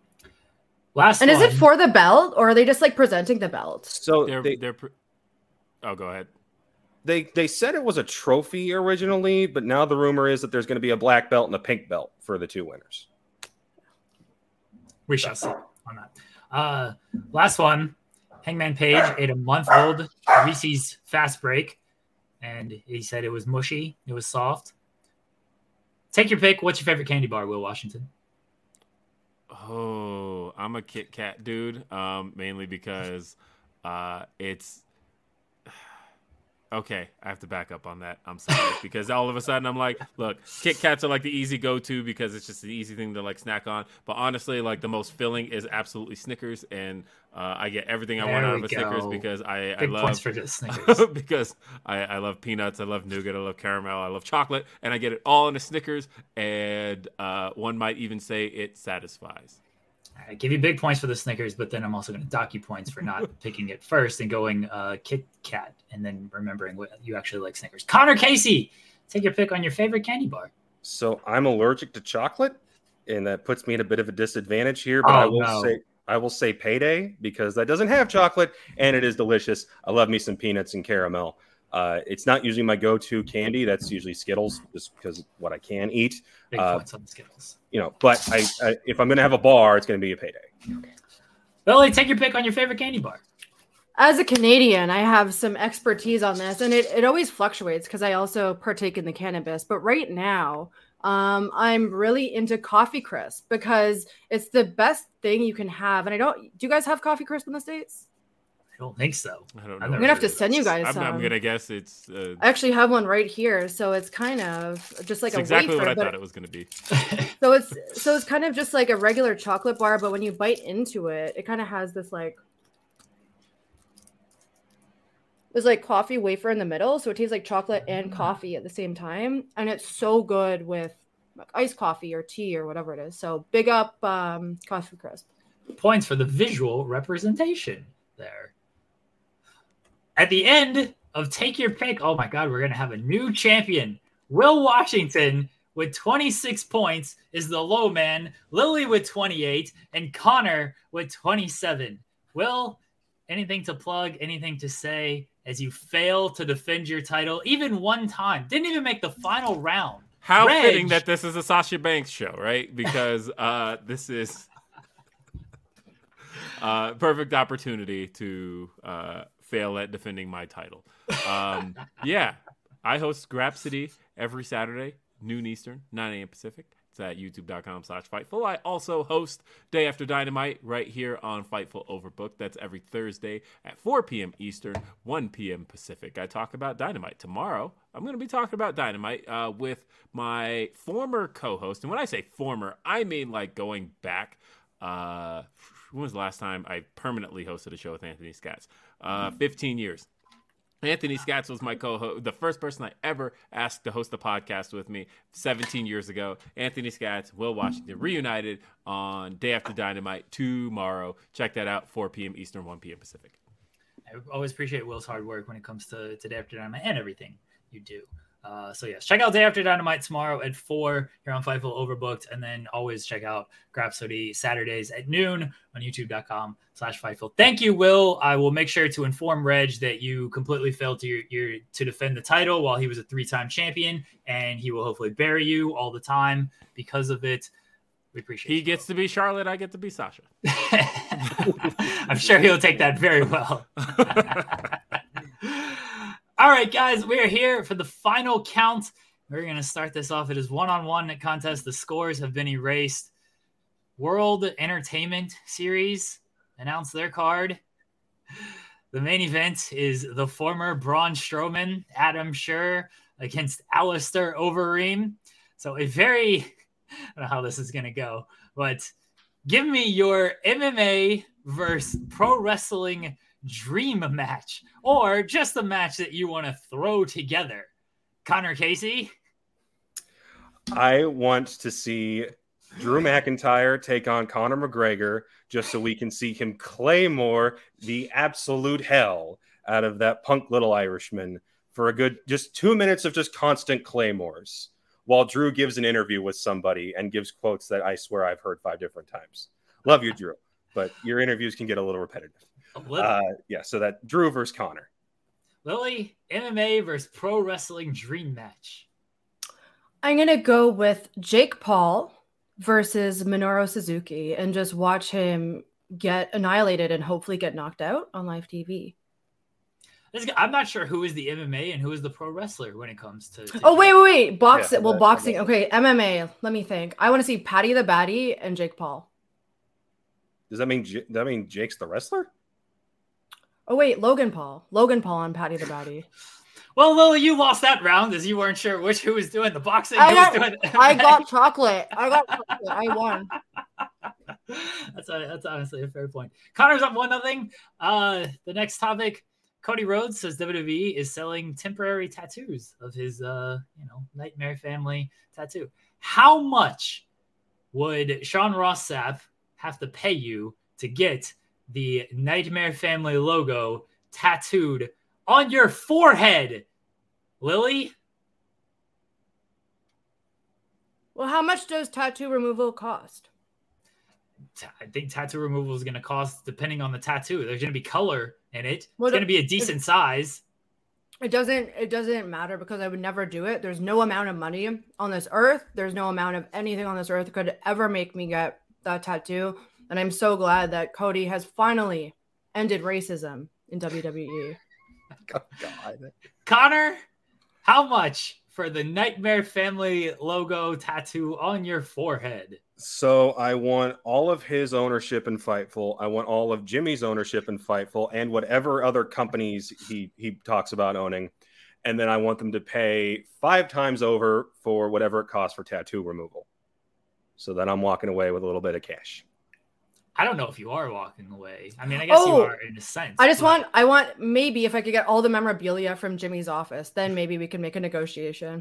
Last and one. Is it for the belt, or are they just like presenting the belt? So they're, they, they're pre- oh, go ahead. They they said it was a trophy originally, but now the rumor is that there's going to be a black belt and a pink belt for the two winners. We shall see on that. Uh, last one. Hangman Page ate a month-old Reese's Fast Break, and he said it was mushy. It was soft. Take your pick. What's your favorite candy bar, Will Washington? Oh, I'm a Kit Kat dude, um, mainly because uh, it's okay. I have to back up on that. I'm sorry, because all of a sudden I'm like, look, Kit Kats are like the easy go-to because it's just an easy thing to like snack on. But honestly, like the most filling is absolutely Snickers, and uh, I get everything I there want out of a go. Snickers because I, I Big love points for the Snickers. because I, I love peanuts, I love nougat, I love caramel, I love chocolate, and I get it all in a Snickers. And uh, one might even say it satisfies. I give you big points for the Snickers, but then I'm also going to dock you points for not picking it first and going uh, Kit Kat, and then remembering what you actually like Snickers. Connor Casey, take your pick on your favorite candy bar. So I'm allergic to chocolate, and that puts me at a bit of a disadvantage here. But oh, I will no. say I will say Payday because that doesn't have chocolate, and it is delicious. I love me some peanuts and caramel. Uh, it's not usually my go-to candy. That's usually Skittles, just because of what I can eat. Big uh, points on the Skittles. You know, but I, I if I'm going to have a bar, it's going to be a Payday. Billy, take your pick on your favorite candy bar. As a Canadian, I have some expertise on this, and it, it always fluctuates because I also partake in the cannabis. But right now, um, I'm really into Coffee Crisp because it's the best thing you can have. And I don't, do you guys have Coffee Crisp in the States? I don't think so. I don't know. I'm gonna have to send you guys I'm, some. I'm gonna guess it's. Uh, I actually have one right here, so it's kind of just like it's a exactly wafer, what I but thought it was gonna be. so it's so it's kind of just like a regular chocolate bar, but when you bite into it, it kind of has this like there's like coffee wafer in the middle, so it tastes like chocolate and coffee at the same time, and it's so good with like iced coffee or tea or whatever it is. So big up um, Coffee Crisp. Points for the visual representation there. At the end of Take Your Pick, oh my God, we're going to have a new champion. Will Washington with twenty-six points is the low man, Lily with twenty-eight, and Connor with twenty-seven. Will, anything to plug, anything to say as you fail to defend your title even one time? Didn't even make the final round. How Reg, fitting that this is a Sasha Banks show, right? Because uh, this is uh, perfect opportunity to uh, fail at defending my title. Um, yeah, I host Grapsody every Saturday, noon Eastern, nine a.m. Pacific. It's at youtube.com slash Fightful. I also host Day After Dynamite right here on Fightful Overbooked. That's every Thursday at four p.m. Eastern, one p.m. Pacific. I talk about Dynamite. Tomorrow, I'm going to be talking about Dynamite uh, with my former co-host. And when I say former, I mean like going back. Uh, when was the last time I permanently hosted a show with Anthony Scatz? Uh, fifteen years. Anthony Scatz was my co-host, the first person I ever asked to host a podcast with me seventeen years ago. Anthony Scatz, Will Washington, reunited on Day After Dynamite tomorrow. Check that out, four p.m. Eastern, one p.m. Pacific. I always appreciate Will's hard work when it comes to, to Day After Dynamite and everything you do. Uh, so yes, check out Day After Dynamite tomorrow at four here on Fightful Overbooked, and then always check out Grapsody Saturdays at noon on youtube.com slash Fightful. Thank you, Will. I will make sure to inform Reg that you completely failed to your, your to defend the title while he was a three-time champion, and he will hopefully bury you all the time because of it. We appreciate He you, gets Will. to be Charlotte. I get to be Sasha. I'm sure he'll take that very well. All right, guys, we are here for the final count. We're going to start this off. It is one-on-one contest. The scores have been erased. World Entertainment Series announced their card. The main event is the former Braun Strowman, Adam Scherr, against Alistair Overeem. So a very, I don't know how this is going to go, but give me your M M A versus pro wrestling dream match, or just a match that you want to throw together. Connor Casey? I want to see Drew McIntyre take on Conor McGregor just so we can see him claymore the absolute hell out of that punk little Irishman for a good just two minutes of just constant claymores while Drew gives an interview with somebody and gives quotes that I swear I've heard five different times. Love you, Drew, but your interviews can get a little repetitive. Uh, yeah, so that Drew versus Connor. Lily, M M A versus pro wrestling dream match. I'm going to go with Jake Paul versus Minoru Suzuki and just watch him get annihilated and hopefully get knocked out on live T V. I'm not sure who is the M M A and who is the pro wrestler when it comes to. to oh, wait, wait, wait. Box Yeah, it. Well, that- boxing. that- Okay, M M A. Let me think. I want to see Patty the Batty and Jake Paul. Does that mean J- does that mean Jake's the wrestler? Oh, wait, Logan Paul. Logan Paul and Patty the Batty. Well, Lily, you lost that round as you weren't sure which who was doing the boxing. I who got, was doing the I M M A. got chocolate. I got chocolate. I won. That's a, that's honestly a fair point. Connor's up one nothing. Uh, the next topic: Cody Rhodes says W W E is selling temporary tattoos of his, uh, you know, Nightmare Family tattoo. How much would Sean Ross Sapp have to pay you to get the Nightmare Family logo tattooed on your forehead, Lily? Well, how much does tattoo removal cost? I think tattoo removal is going to cost, depending on the tattoo. There's going to be color in it. Well, it's going to be a decent size. It doesn't it doesn't matter because I would never do it. There's no amount of money on this earth. There's no amount of anything on this earth that could ever make me get that tattoo. And I'm so glad that Cody has finally ended racism in W W E. Oh, God. Connor, how much for the Nightmare Family logo tattoo on your forehead? So I want all of his ownership in Fightful. I want all of Jimmy's ownership in Fightful and whatever other companies he, he talks about owning. And then I want them to pay five times over for whatever it costs for tattoo removal. So then I'm walking away with a little bit of cash. I don't know if you are walking away. I mean, I guess Oh, you are in a sense. I just but want, I want maybe if I could get all the memorabilia from Jimmy's office, then maybe we can make a negotiation.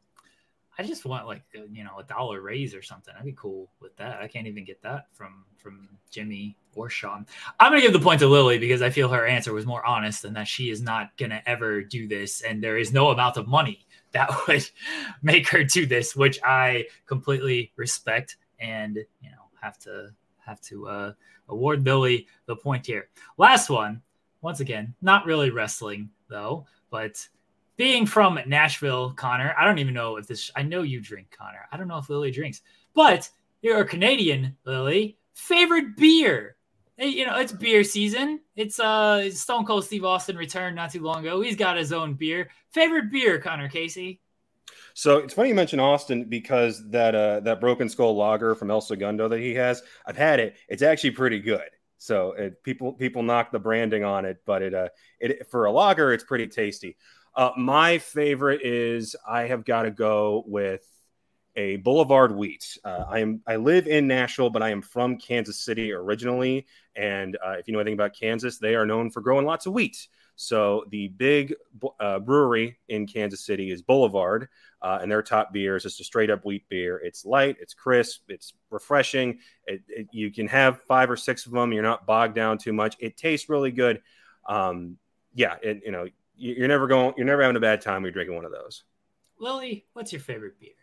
I just want like a, you know a dollar raise or something. I'd be cool with that. I can't even get that from from Jimmy or Sean. I'm gonna give the point to Lily because I feel her answer was more honest and that she is not gonna ever do this, and there is no amount of money that would make her do this, which I completely respect and you know have to have to uh, award Lily the point here. Last one, once again, not really wrestling though, but. Being from Nashville, Connor, I don't even know if this, I know you drink, Connor. I don't know if Lily drinks, but you're a Canadian, Lily. Favorite beer? Hey, you know, it's beer season. It's uh Stone Cold Steve Austin returned not too long ago. He's got his own beer. Favorite beer, Connor Casey? So it's funny you mention Austin because that uh, that Broken Skull lager from El Segundo that he has, I've had it. It's actually pretty good. So it, people people knock the branding on it, but it uh it for a lager, it's pretty tasty. Uh, my favorite is I have got to go with a Boulevard Wheat. Uh, I am I live in Nashville, but I am from Kansas City originally. And uh, if you know anything about Kansas, they are known for growing lots of wheat. So the big uh, brewery in Kansas City is Boulevard, uh, and their top beer is just a straight up wheat beer. It's light, it's crisp, it's refreshing. It, it, you can have five or six of them. You're not bogged down too much. It tastes really good. Um, yeah, it, you know. You're never going. You're never having a bad time when you're drinking one of those. Lily, what's your favorite beer?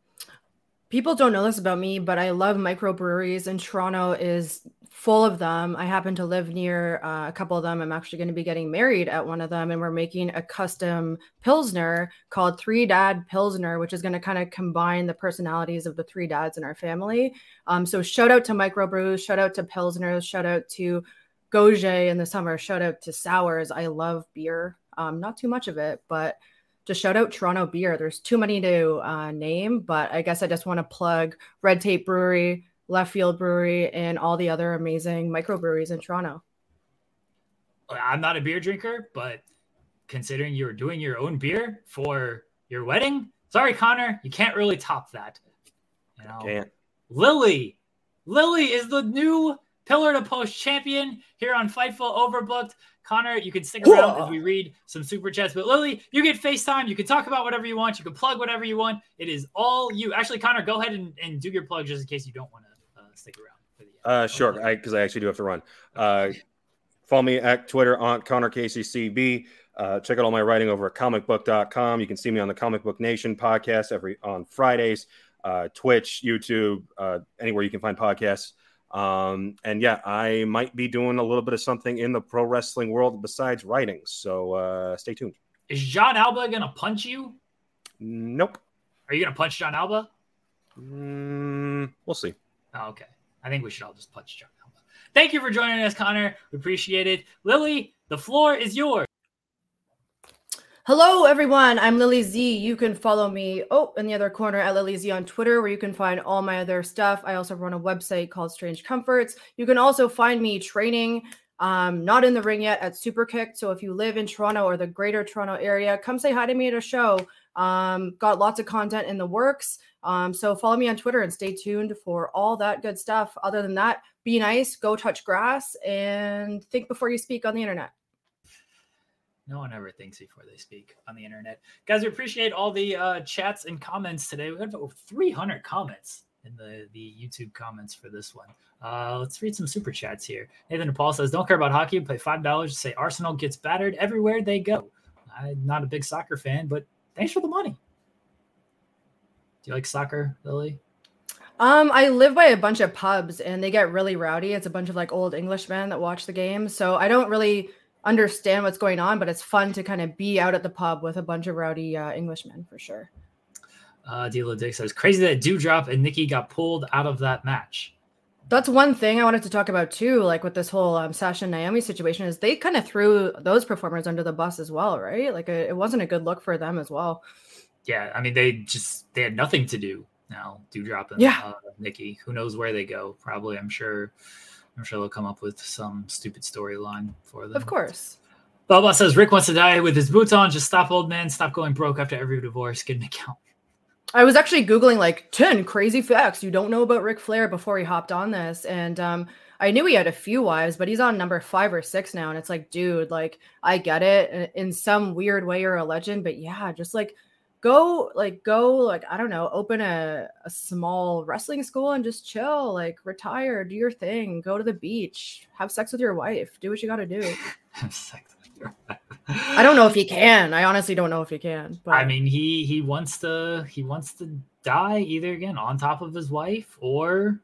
People don't know this about me, but I love microbreweries, and Toronto is full of them. I happen to live near uh, a couple of them. I'm actually going to be getting married at one of them, and we're making a custom Pilsner called Three Dad Pilsner, which is going to kind of combine the personalities of the three dads in our family. Um, so shout out to microbrews, shout out to Pilsners, shout out to Gauger in the summer, shout out to sours. I love beer. Um, not too much of it, but just shout out Toronto beer. There's too many to uh, name, but I guess I just want to plug Red Tape Brewery, Left Field Brewery, and all the other amazing microbreweries in Toronto. I'm not a beer drinker, but considering you're doing your own beer for your wedding, sorry, Connor, you can't really top that. You know, Can't. Lily, Lily is the new Pillar to Post champion here on Fightful Overbooked. Connor, you can stick around as we read some super chats. But Lily, you get FaceTime. You can talk about whatever you want. You can plug whatever you want. It is all you. Actually, Connor, go ahead and, and do your plug just in case you don't want to uh, stick around. For the, uh, uh, sure, because I, I actually do have to run. Uh, follow me at Twitter on Connor Casey C B. Uh, check out all my writing over at comic book dot com. You can see me on the Comic Book Nation podcast every on Fridays, uh, Twitch, YouTube, uh, anywhere you can find podcasts. Um, and yeah, I might be doing a little bit of something in the pro wrestling world besides writing. So uh, stay tuned. Is John Alba going to punch you? Nope. Are you going to punch John Alba? Mm, we'll see. Oh, okay. I think we should all just punch John Alba. Thank you for joining us, Connor. We appreciate it. Lily, the floor is yours. Hello, everyone. I'm Lily Z. You can follow me oh in the other corner at Lily Z on Twitter, where you can find all my other stuff. I also run a website called Strange Comforts. You can also find me training, um, not in the ring yet, at Superkick. So if you live in Toronto or the greater Toronto area, come say hi to me at a show. Um, got lots of content in the works. Um, so follow me on Twitter and stay tuned for all that good stuff. Other than that, be nice, go touch grass, and think before you speak on the internet. No one ever thinks before they speak on the internet. Guys, we appreciate all the uh, chats and comments today. We have over three hundred comments in the, the YouTube comments for this one. Uh, let's read some super chats here. Nathan Paul says, don't care about hockey. Pay five dollars to say Arsenal gets battered everywhere they go. I'm not a big soccer fan, but thanks for the money. Do you like soccer, Lily? Um, I live by a bunch of pubs, and they get really rowdy. It's a bunch of like old Englishmen that watch the game. So I don't really understand what's going on, but it's fun to kind of be out at the pub with a bunch of rowdy uh, Englishmen for sure. Uh, D'Lo Dick says, crazy that Dewdrop and Nikki got pulled out of that match. That's one thing I wanted to talk about too, like with this whole um, Sasha and Naomi situation, is they kind of threw those performers under the bus as well, right? Like it, it wasn't a good look for them as well. Yeah, I mean, they just they had nothing to do now. Doudrop and Yeah. uh, Nikki, who knows where they go? Probably, I'm sure. I'm sure they'll come up with some stupid storyline for them. Of course. Baba says Rick wants to die with his boots on. Just stop, old man. Stop going broke after every divorce. Get an account. I was actually Googling like ten crazy facts you don't know about Ric Flair before he hopped on this. And um, I knew he had a few wives, but he's on number five or six now. And it's like, dude, like, I get it. In some weird way, you're a legend. But yeah, just like go, like, go, like, I don't know, open a, a small wrestling school and just chill, like, retire, do your thing, go to the beach, have sex with your wife, do what you got to do. Have sex with your wife. I don't know if he can. I honestly don't know if he can. But I mean, he he wants to he wants to die either again on top of his wife or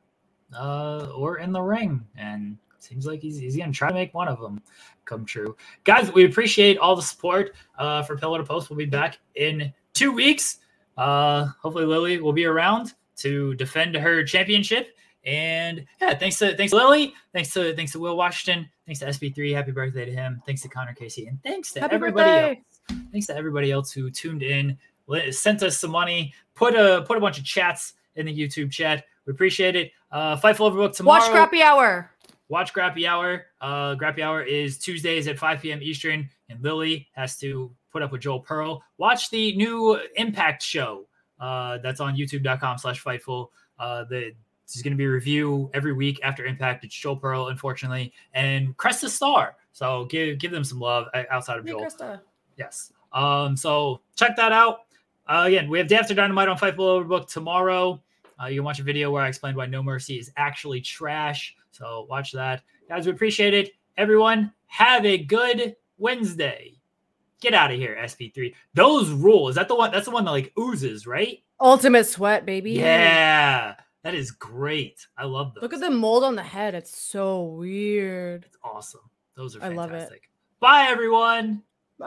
uh or in the ring, and seems like he's he's gonna try to make one of them come true. Guys, we appreciate all the support uh for Pillar to Post. We'll be back in two weeks. Uh hopefully Lily will be around to defend her championship. And yeah, thanks to thanks to Lily, thanks to thanks to Will Washington, thanks to S B three, happy birthday to him, thanks to Connor Casey, and thanks to Happy everybody birthday. else. Thanks to everybody else who tuned in, li- sent us some money, put a put a bunch of chats in the YouTube chat. We appreciate it. Uh Fightful Overbook tomorrow. watch Scrappy Hour. Watch Grappy Hour. Uh, Grappy Hour is Tuesdays at five p.m. Eastern, and Lily has to put up with Joel Pearl. Watch the new Impact show uh, that's on youtube.com slash Fightful. Uh, the, this is going to be a review every week after Impact. It's Joel Pearl, unfortunately, and Cresta Star. So give give them some love outside of Hey, Joel. Krista. Yes. Um, so check that out. Uh, again, we have Day After Dynamite on Fightful Overbook tomorrow. Uh, you can watch a video where I explained why No Mercy is actually trash. So watch that. Guys, we appreciate it. Everyone, have a good Wednesday. Get out of here, S P three. Those rule. Is that the one? That's the one that like oozes, right? Ultimate Sweat, baby. Yeah. That is great. I love those. Look at the mold on the head. It's so weird. It's awesome. Those are I fantastic. love it. Bye, everyone. Bye.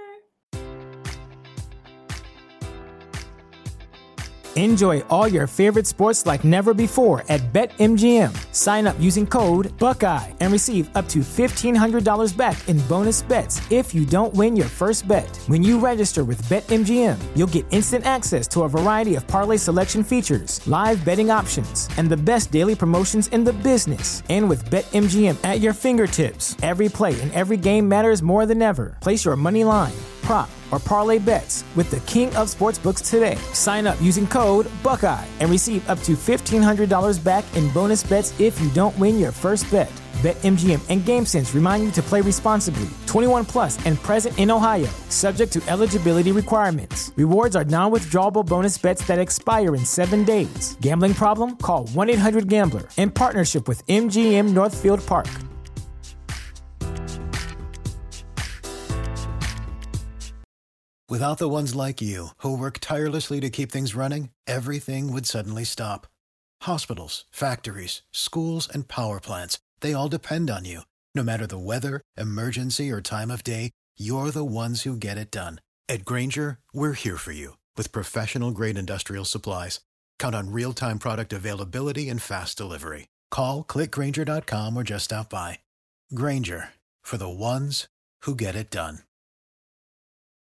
Enjoy all your favorite sports like never before at BetMGM. Sign up using code Buckeye and receive up to fifteen hundred dollars back in bonus bets if you don't win your first bet. When you register with BetMGM, you'll get instant access to a variety of parlay selection features, live betting options, and the best daily promotions in the business. And with BetMGM at your fingertips, every play and every game matters more than ever. Place your money line, prop, or parlay bets with the king of sportsbooks today. Sign up using code Buckeye and receive up to fifteen hundred dollars back in bonus bets if you don't win your first bet. BetMGM and GameSense remind you to play responsibly. twenty-one plus and present in Ohio, subject to eligibility requirements. Rewards are non-withdrawable bonus bets that expire in seven days. Gambling problem? Call one eight hundred gambler in partnership with M G M Northfield Park. Without the ones like you, who work tirelessly to keep things running, everything would suddenly stop. Hospitals, factories, schools, and power plants, they all depend on you. No matter the weather, emergency, or time of day, you're the ones who get it done. At Grainger, we're here for you with professional-grade industrial supplies. Count on real-time product availability and fast delivery. Call, click Grainger dot com, or just stop by. Grainger, for the ones who get it done.